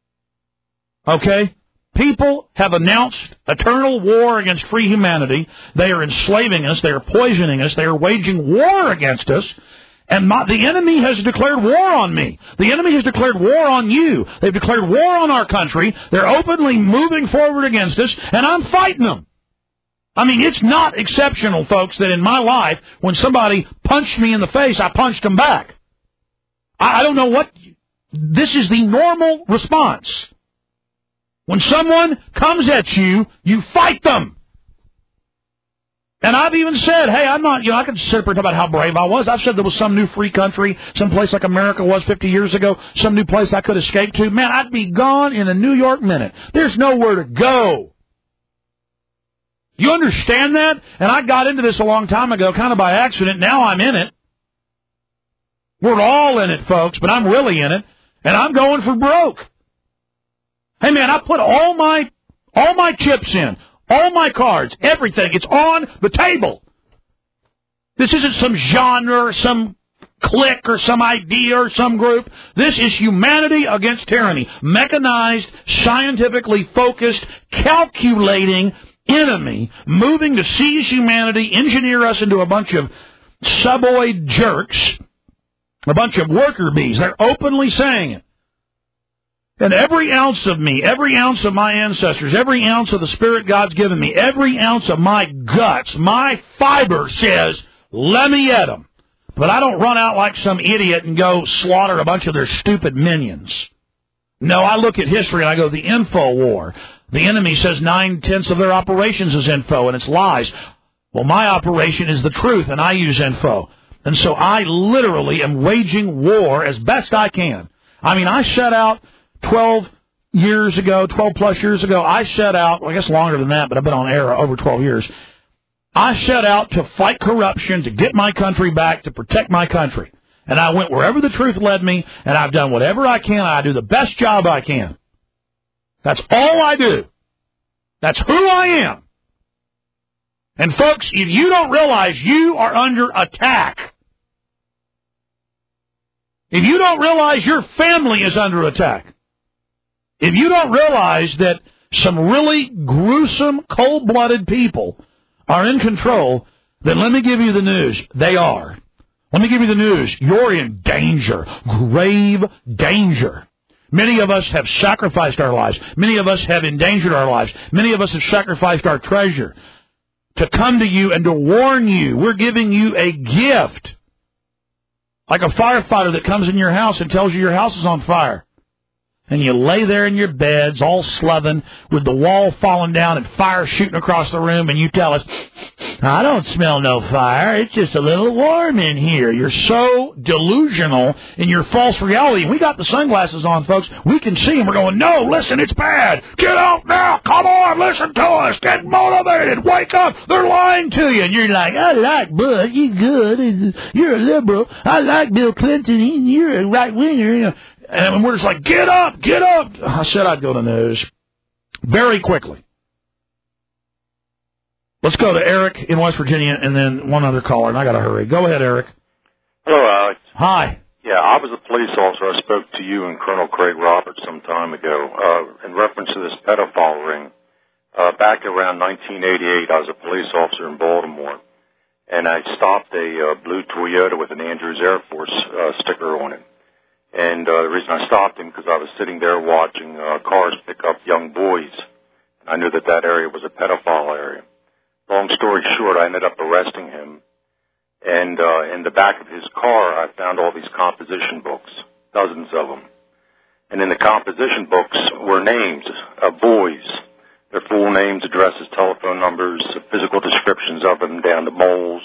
S2: Okay? People have announced eternal war against free humanity. They are enslaving us. They are poisoning us. They are waging war against us. And my, the enemy has declared war on me. The enemy has declared war on you. They've declared war on our country. They're openly moving forward against us, and I'm fighting them. I mean, it's not exceptional, folks, that in my life, when somebody punched me in the face, I punched them back. I, I don't know what... This is the normal response. When someone comes at you, you fight them. And I've even said, hey, I'm not, you know, I can sit up and talk about how brave I was. I've said there was some new free country, some place like America was fifty years ago, some new place I could escape to. Man, I'd be gone in a New York minute. There's nowhere to go. You understand that? And I got into this a long time ago, kind of by accident. Now I'm in it. We're all in it, folks, but I'm really in it. And I'm going for broke. Hey, man, I put all my, all my chips in. All my cards, everything, it's on the table. This isn't some genre or some clique or some idea or some group. This is humanity against tyranny. Mechanized, scientifically focused, calculating enemy moving to seize humanity, engineer us into a bunch of suboid jerks, a bunch of worker bees. They're openly saying it. And every ounce of me, every ounce of my ancestors, every ounce of the spirit God's given me, every ounce of my guts, my fiber says, let me at them. But I don't run out like some idiot and go slaughter a bunch of their stupid minions. No, I look at history and I go, the info war. The enemy says nine-tenths of their operations is info, and it's lies. Well, my operation is the truth, and I use info. And so I literally am waging war as best I can. I mean, I shut out twelve years ago, twelve plus years ago, I set out, well, I guess longer than that, but I've been on air over twelve years. I set out to fight corruption, to get my country back, to protect my country. And I went wherever the truth led me, and I've done whatever I can. I do the best job I can. That's all I do. That's who I am. And folks, if you don't realize you are under attack, if you don't realize your family is under attack, if you don't realize that some really gruesome, cold-blooded people are in control, then let me give you the news. They are. Let me give you the news. You're in danger, grave danger. Many of us have sacrificed our lives. Many of us have endangered our lives. Many of us have sacrificed our treasure to come to you and to warn you. We're giving you a gift, like a firefighter that comes in your house and tells you your house is on fire. And you lay there in your beds, all sloven, with the wall falling down and fire shooting across the room, and you tell us, I don't smell no fire. It's just a little warm in here. You're so delusional in your false reality. We got the sunglasses on, folks. We can see them. We're going, no, listen, it's bad. Get out now. Come on, listen to us. Get motivated. Wake up. They're lying to you. And you're like, I like Bush. He's good. You're a liberal. I like Bill Clinton. You're a right-winger. And we're just like, get up, get up. I said I'd go to news very quickly. Let's go to Eric in West Virginia and then one other caller, and I got to hurry. Go ahead, Eric.
S15: Hello, Alex.
S2: Hi.
S15: Yeah, I was a police officer. I spoke to you and Colonel Craig Roberts some time ago uh, in reference to this pedophile ring. Uh, back around nineteen eighty-eight, I was a police officer in Baltimore, and I stopped a uh, blue Toyota with an Andrews Air Force uh, sticker on it. And uh, the reason I stopped him because I was sitting there watching uh, cars pick up young boys. I knew that that area was a pedophile area. Long story short, I ended up arresting him. And uh, in the back of his car, I found all these composition books, dozens of them. And in the composition books were names of boys, their full names, addresses, telephone numbers, physical descriptions of them down to moles,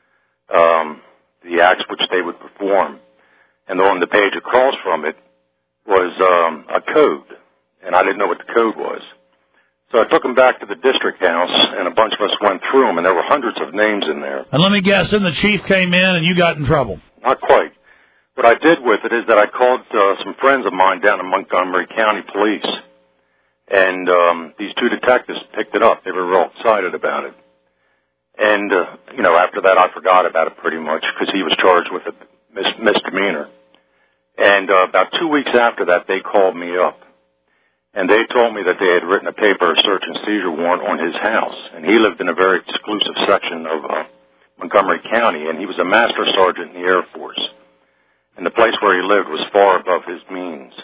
S15: um, the acts which they would perform. And on the page across from it was um, a code, and I didn't know what the code was. So I took them back to the district house, and a bunch of us went through them, and there were hundreds of names in there.
S2: And let me guess, then the chief came in, and you got in trouble.
S15: Not quite. What I did with it is that I called uh, some friends of mine down in Montgomery County Police, and um, these two detectives picked it up. They were real excited about it. And, uh, you know, after that I forgot about it pretty much because he was charged with a mis- misdemeanor. And uh, about two weeks after that, they called me up. And they told me that they had written a paper, a search and seizure warrant on his house. And he lived in a very exclusive section of uh, Montgomery County, and he was a master sergeant in the Air Force. And the place where he lived was far above his means.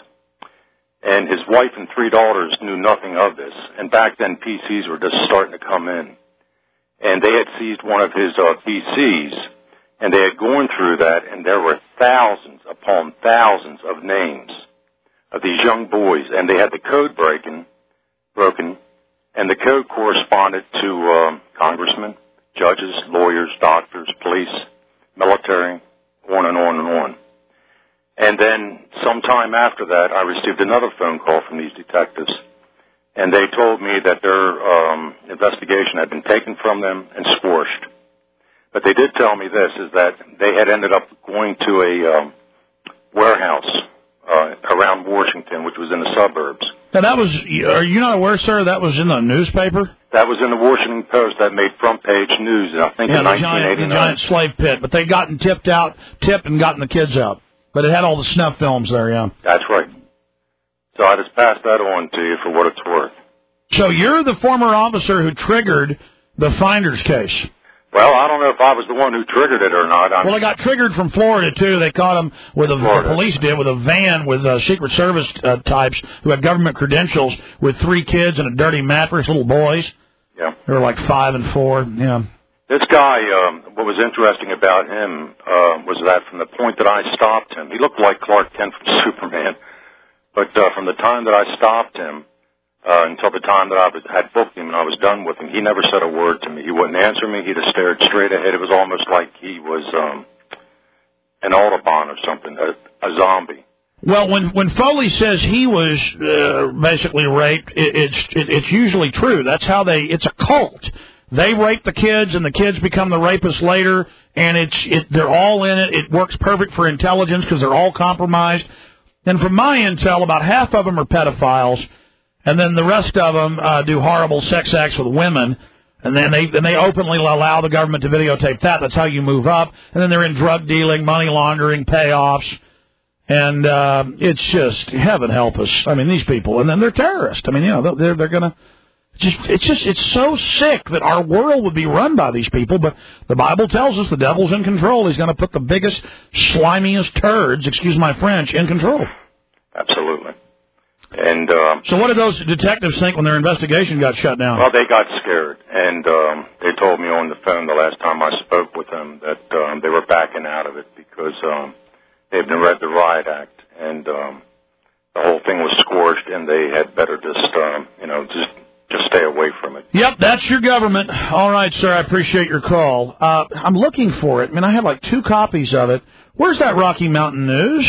S15: And his wife and three daughters knew nothing of this. And back then, P Cs were just starting to come in. And they had seized one of his uh, P Cs, and they had gone through that, and there were thousands upon thousands of names of these young boys, and they had the code breaking, broken, and the code corresponded to uh, Congressmen, judges, lawyers, doctors, police, military, on and on and on. And then sometime after that, I received another phone call from these detectives, and they told me that their um, investigation had been taken from them and squashed. But they did tell me this, is that they had ended up going to a um, warehouse uh, around Washington, which was in the suburbs.
S2: Now, that was, are you not aware, sir, that was in the newspaper?
S15: That was in the Washington Post. That made front page news, I think,
S2: yeah,
S15: in
S2: the
S15: nineteen eighty-nine.
S2: Giant, the giant slave pit. But they gotten tipped out, tipped and gotten the kids out. But it had all the snuff films there, yeah.
S15: That's right. So I just passed that on to you for what it's worth.
S2: So you're the former officer who triggered the Finders case.
S15: Well, I don't know if I was the one who triggered it or not. I'm
S2: well, it got triggered from Florida, too. They caught him with a, the police did, with a van with uh, Secret Service uh, types who had government credentials with three kids and a dirty mattress, little boys.
S15: Yeah.
S2: They were like five and four, yeah.
S15: This guy, um, what was interesting about him uh, was that from the point that I stopped him, he looked like Clark Kent from Superman. But uh, from the time that I stopped him uh, until the time that I was, had booked him and I was done with him, he never said a word to me. He wouldn't answer me. He just stared straight ahead. It was almost like he was um, an Autobahn or something, a, a zombie.
S2: Well, when when Foley says he was uh, basically raped, it, it's it, it's usually true. That's how they. It's a cult. They rape the kids, and the kids become the rapists later, and it's it. They're all in it. It works perfect for intelligence because they're all compromised. And from my intel, about half of them are pedophiles, and then the rest of them uh, do horrible sex acts with women. And then they then they openly allow the government to videotape that. That's how you move up. And then they're in drug dealing, money laundering, payoffs. And uh, it's just, heaven help us. I mean, these people, and then they're terrorists. I mean, you know, they're they're gonna. Just, it's just, it's so sick that our world would be run by these people. But the Bible tells us the devil's in control. He's going to put the biggest, slimiest turds, excuse my French, in control.
S15: Absolutely. And um,
S2: so, what did those detectives think when their investigation got shut down?
S15: Well, they got scared, and um, they told me on the phone the last time I spoke with them that um, they were backing out of it because. Um, They've been read the Riot Act, and um, the whole thing was squashed, and they had better just, um, you know, just just stay away from it.
S2: Yep, that's your government. All right, sir, I appreciate your call. Uh, I'm looking for it. I mean, I have like two copies of it. Where's that Rocky Mountain News?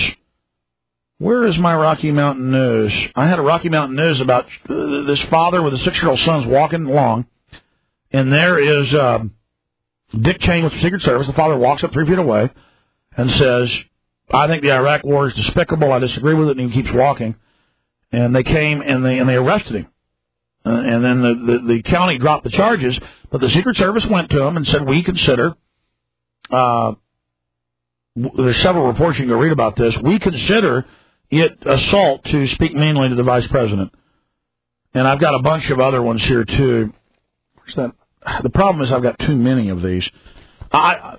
S2: Where is my Rocky Mountain News? I had a Rocky Mountain News about uh, this father with a six-year-old son's walking along, and there is uh, Dick Cheney with the Secret Service. The father walks up three feet away and says, I think the Iraq War is despicable. I disagree with it, and he keeps walking. And they came and they and they arrested him. Uh, and then the, the the county dropped the charges, but the Secret Service went to him and said, "We consider." Uh, w- there's several reports you can go read about this. We consider it assault to speak meanly to the vice president. And I've got a bunch of other ones here too. Where's that? The problem is I've got too many of these. I.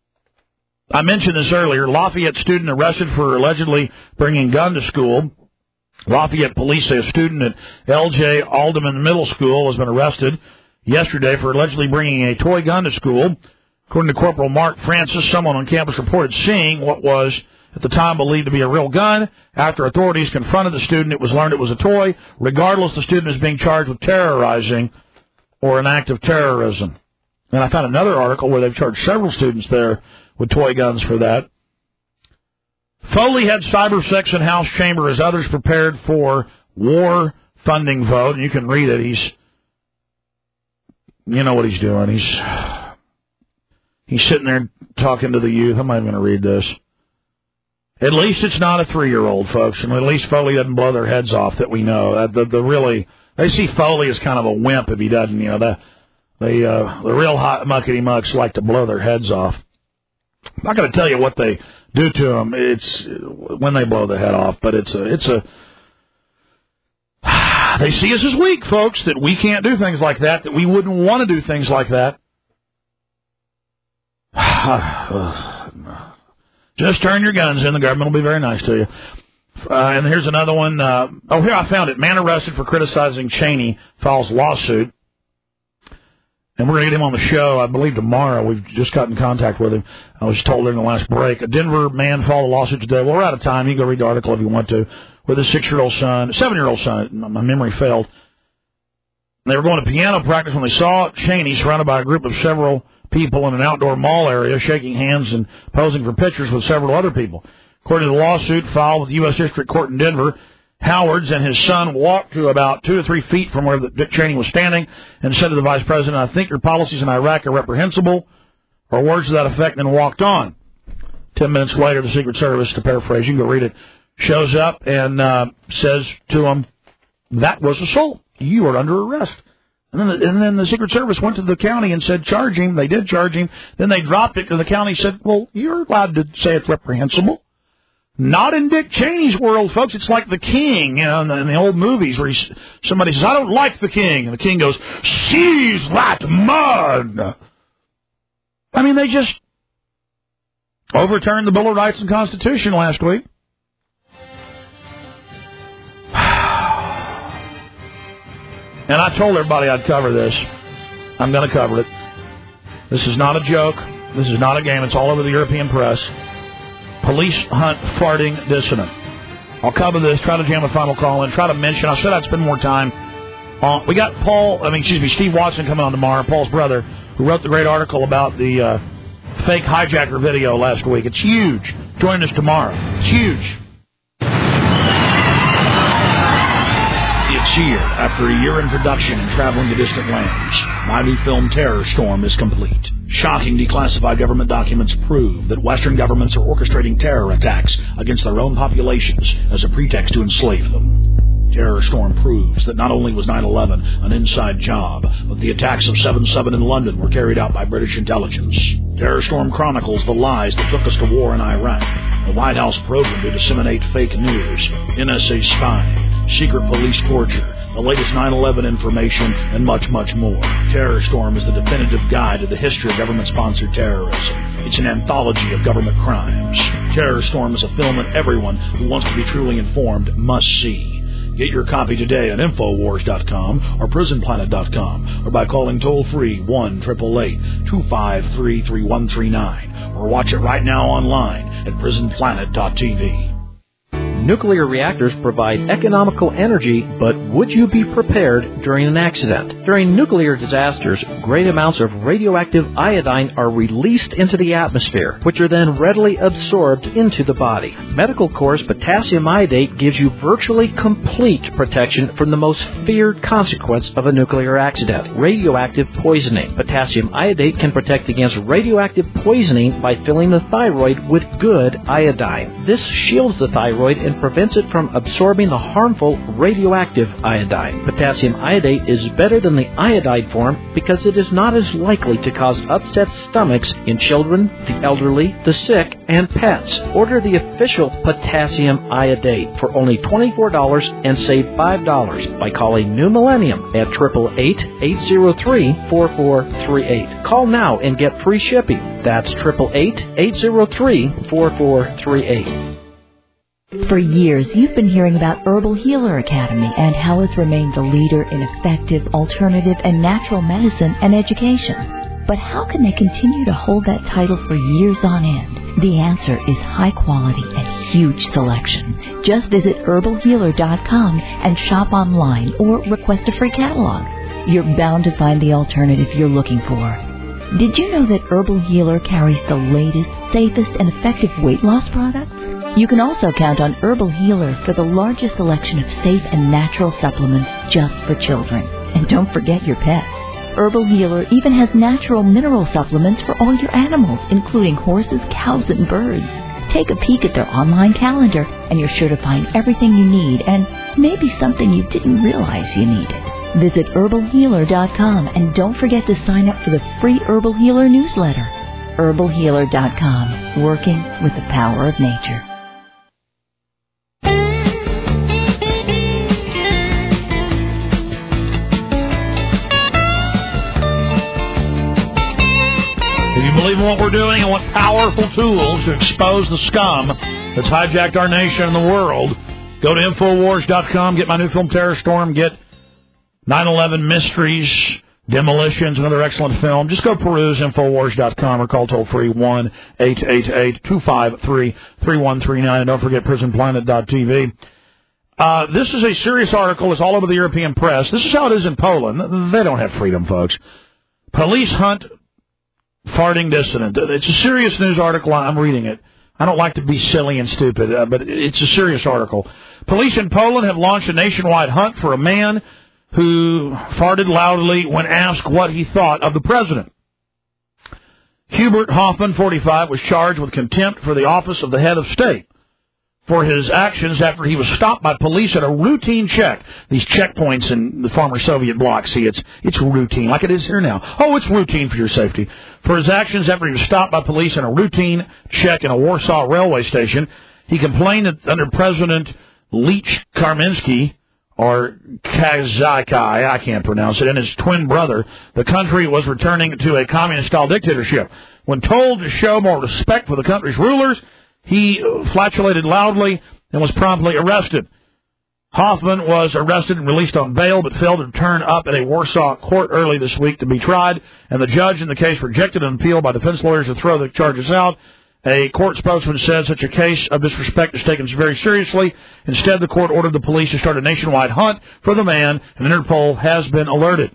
S2: I mentioned this earlier. Lafayette student arrested for allegedly bringing gun to school. Lafayette police say a student at L J Alderman Middle School has been arrested yesterday for allegedly bringing a toy gun to school. According to Corporal Mark Francis, someone on campus reported seeing what was at the time believed to be a real gun. After authorities confronted the student, it was learned it was a toy. Regardless, the student is being charged with terrorizing or an act of terrorism. And I found another article where they've charged several students there with toy guns for that. Foley had cyber sex in House chamber as others prepared for war funding vote. And you can read it. He's, you know what he's doing. He's, he's sitting there talking to the youth. I'm not even going to read this. At least it's not a three-year-old, folks. And at least Foley doesn't blow their heads off that we know. Uh, the, the really, they see Foley as kind of a wimp if he doesn't, you know, the, the, uh, the real hot muckety mucks like to blow their heads off. I'm not going to tell you what they do to them. It's when they blow their head off, but it's a, it's a, they see us as weak, folks, that we can't do things like that, that we wouldn't want to do things like that. Just turn your guns in. The government will be very nice to you. Uh, and here's another one. Uh, oh, here I found it. Man arrested for criticizing Cheney files lawsuit. And we're going to get him on the show, I believe, tomorrow. We've just got in contact with him. I was told during the last break. A Denver man filed a lawsuit today. Well, we're out of time. You can go read the article if you want to. With his six-year-old son, seven-year-old son, my memory failed. They were going to piano practice when they saw Cheney surrounded by a group of several people in an outdoor mall area, shaking hands and posing for pictures with several other people. According to the lawsuit filed with the U S District Court in Denver, Howards and his son walked to about two or three feet from where Dick Cheney was standing and said to the vice president, "I think your policies in Iraq are reprehensible," or words to that effect, and walked on. Ten minutes later, the Secret Service, to paraphrase, you can go read it, shows up and uh, says to him, "That was assault. You are under arrest." And then, the, and then the Secret Service went to the county and said, charge him. They did charge him. Then they dropped it, and the county said, well, you're allowed to say it's reprehensible. Not in Dick Cheney's world, folks. It's like the king, you know, in the, in the old movies where he, somebody says, "I don't like the king." And the king goes, "Seize that mud." I mean, they just overturned the Bill of Rights and Constitution last week. And I told everybody I'd cover this. I'm going to cover it. This is not a joke. This is not a game. It's all over the European press. Police hunt farting dissident. I'll cover this. Try to jam a final call in. Try to mention. I said I'd spend more time on. We got Paul, I mean, excuse me, Steve Watson coming on tomorrow, Paul's brother, who wrote the great article about the uh, fake hijacker video last week. It's huge. Join us tomorrow. It's huge. It's here. After a year in production and traveling to distant lands, my new film Terror Storm is complete. Shocking declassified government documents prove that Western governments are orchestrating terror attacks against their own populations as a pretext to enslave them. Terror Storm proves that not only was nine eleven an inside job, but the attacks of seven seven in London were carried out by British intelligence. Terror Storm chronicles the lies that took us to war in Iraq, the White House program to disseminate fake news, N S A spying, secret police torture, the latest nine eleven information, and much, much more. Terror Storm is the definitive guide to the history of government-sponsored terrorism. It's an anthology of government crimes. Terror Storm is a film that everyone who wants to be truly informed must see. Get your copy today at Infowars dot com or Prison Planet dot com or by calling toll-free one eight eight eight, two five three, three one three nine or watch it right now online at Prison Planet dot T V.
S8: Nuclear reactors provide economical energy, but would you be prepared during an accident? During nuclear disasters, great amounts of radioactive iodine are released into the atmosphere, which are then readily absorbed into the body. Medical Corps' potassium iodate gives you virtually complete protection from the most feared consequence of a nuclear accident, radioactive poisoning. Potassium iodate can protect against radioactive poisoning by filling the thyroid with good iodine. This shields the thyroid and prevents it from absorbing the harmful radioactive iodine. Potassium iodate is better than the iodide form because it is not as likely to cause upset stomachs in children, the elderly, the sick, and pets. Order the official potassium iodate for only twenty-four dollars and save five dollars by calling New Millennium at eight eight eight, eight zero three, four four three eight. Call now and get free shipping. That's eight eight eight, eight zero three, four four three eight.
S16: For years, you've been hearing about Herbal Healer Academy and how it's remained the leader in effective, alternative, and natural medicine and education. But how can they continue to hold that title for years on end? The answer is high quality and huge selection. Just visit herbal healer dot com and shop online or request a free catalog. You're bound to find the alternative you're looking for. Did you know that Herbal Healer carries the latest, safest, and effective weight loss products? You can also count on Herbal Healer for the largest selection of safe and natural supplements just for children. And don't forget your pets. Herbal Healer even has natural mineral supplements for all your animals, including horses, cows, and birds. Take a peek at their online calendar, and you're sure to find everything you need and maybe something you didn't realize you needed. Visit herbal healer dot com and don't forget to sign up for the free Herbal Healer newsletter. herbal healer dot com, working with the power of nature.
S2: If you believe in what we're doing and want powerful tools to expose the scum that's hijacked our nation and the world, go to Infowars dot com, get my new film Terror Storm, get nine eleven Mysteries, Demolitions, another excellent film. Just go peruse Infowars dot com or call toll-free one eight eight eight, two five three, three one three nine. And don't forget Prison Planet dot T V. Uh, this is a serious article. It's all over the European press. This is how it is in Poland. They don't have freedom, folks. Police hunt farting dissident. It's a serious news article. I'm reading it. I don't like to be silly and stupid, uh, but it's a serious article. Police in Poland have launched a nationwide hunt for a man who farted loudly when asked what he thought of the president. Hubert Hoffman, forty-five, was charged with contempt for the office of the head of state for his actions after he was stopped by police at a routine check. These checkpoints in the former Soviet bloc, see, it's it's routine, like it is here now. Oh, it's routine for your safety. For his actions after he was stopped by police in a routine check in a Warsaw railway station, he complained that under President Lech Kaczynski, or Kazakai, I can't pronounce it, and his twin brother, the country was returning to a communist-style dictatorship. When told to show more respect for the country's rulers, he flatulated loudly and was promptly arrested. Hoffman was arrested and released on bail, but failed to turn up at a Warsaw court early this week to be tried, and the judge in the case rejected an appeal by defense lawyers to throw the charges out. A court spokesman said such a case of disrespect is taken very seriously. Instead, the court ordered the police to start a nationwide hunt for the man, and Interpol has been alerted.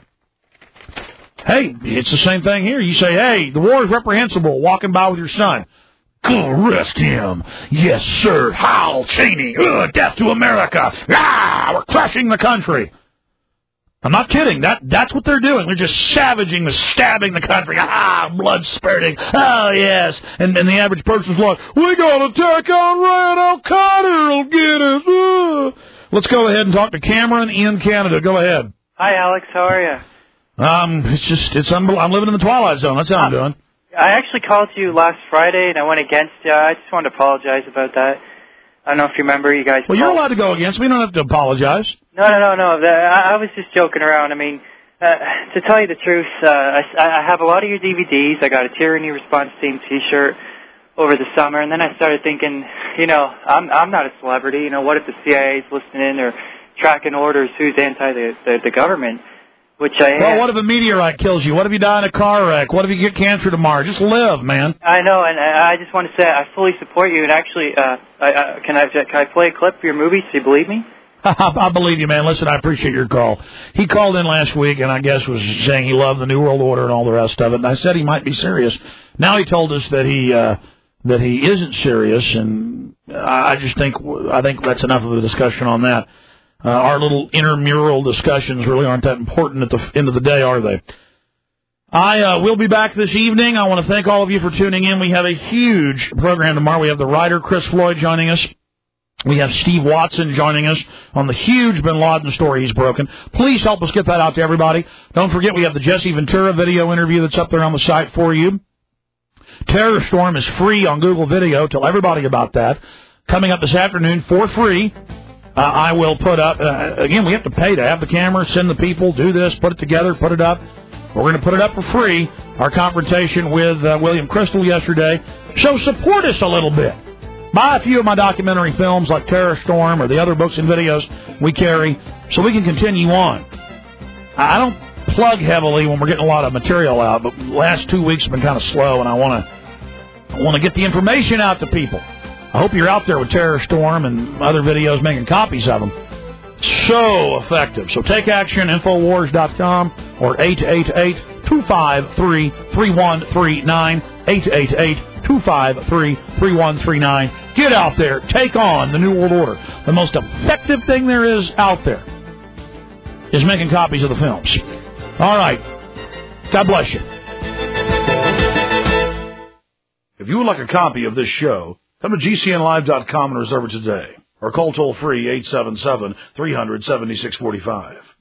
S2: Hey, it's the same thing here. You say, hey, the war is reprehensible, walking by with your son. Go arrest him. Yes, sir. Hal Cheney. Ugh, death to America. Ah, we're crushing the country. I'm not kidding. That That's what they're doing. They're just savaging, the stabbing the country. Ah, blood spurting. Oh, yes. And, and the average person's like, we got to attack on Ryan Al-Qaeda. It'll get us. Uh. Let's go ahead and talk to Cameron in Canada. Go ahead.
S17: Hi, Alex. How are you?
S2: Um, It's just, it's unbelievable. I'm living in the Twilight Zone. That's how I'm doing.
S17: I actually called you last Friday, and I went against you. I just wanted to apologize about that. I don't know if you remember, you guys.
S2: Well, you're allowed to go against me. You don't have to apologize.
S17: No, no, no, no. The, I, I was just joking around. I mean, uh, to tell you the truth, uh, I, I have a lot of your D V Ds. I got a Tyranny Response Team T-shirt over the summer, and then I started thinking, you know, I'm I'm not a celebrity. You know, what if the C I A is listening in or tracking orders? Who's anti the the, the government? Which I
S2: well,
S17: am.
S2: what if a meteorite kills you? What if you die in a car wreck? What if you get cancer tomorrow? Just live, man.
S17: I know, and I just want to say I fully support you. And actually, uh, I, I, can I can I play a clip for your movie? So you believe me?
S2: I believe you, man. Listen, I appreciate your call. He called in last week, and I guess was saying he loved the New World Order and all the rest of it. And I said he might be serious. Now he told us that he uh, that he isn't serious, and I just think I think that's enough of a discussion on that. Uh, our little intramural discussions really aren't that important at the end of the day, are they? I uh, will be back this evening. I want to thank all of you for tuning in. We have a huge program tomorrow. We have the writer Chris Floyd joining us. We have Steve Watson joining us on the huge Bin Laden story he's broken. Please help us get that out to everybody. Don't forget we have the Jesse Ventura video interview that's up there on the site for you. Terror Storm is free on Google Video. Tell everybody about that. Coming up this afternoon for free. Uh, I will put up, uh, again, we have to pay to have the camera, send the people, do this, put it together, put it up. We're going to put it up for free, our confrontation with uh, William Crystal yesterday. So support us a little bit. Buy a few of my documentary films like Terror Storm or the other books and videos we carry so we can continue on. I don't plug heavily when we're getting a lot of material out, but the last two weeks have been kind of slow, and I want to I want to get the information out to people. I hope you're out there with Terror Storm and other videos making copies of them. So effective. So take action, Infowars dot com or eight eight eight, two five three, three one three nine, eight eight eight, two five three, three one three nine. Get out there. Take on the New World Order. The most effective thing there is out there is making copies of the films. All right. God bless you. If you would like a copy of this show, come to G C N live dot com and reserve it today. Or call toll-free eight seven seven, three hundred, seventy-six forty-five.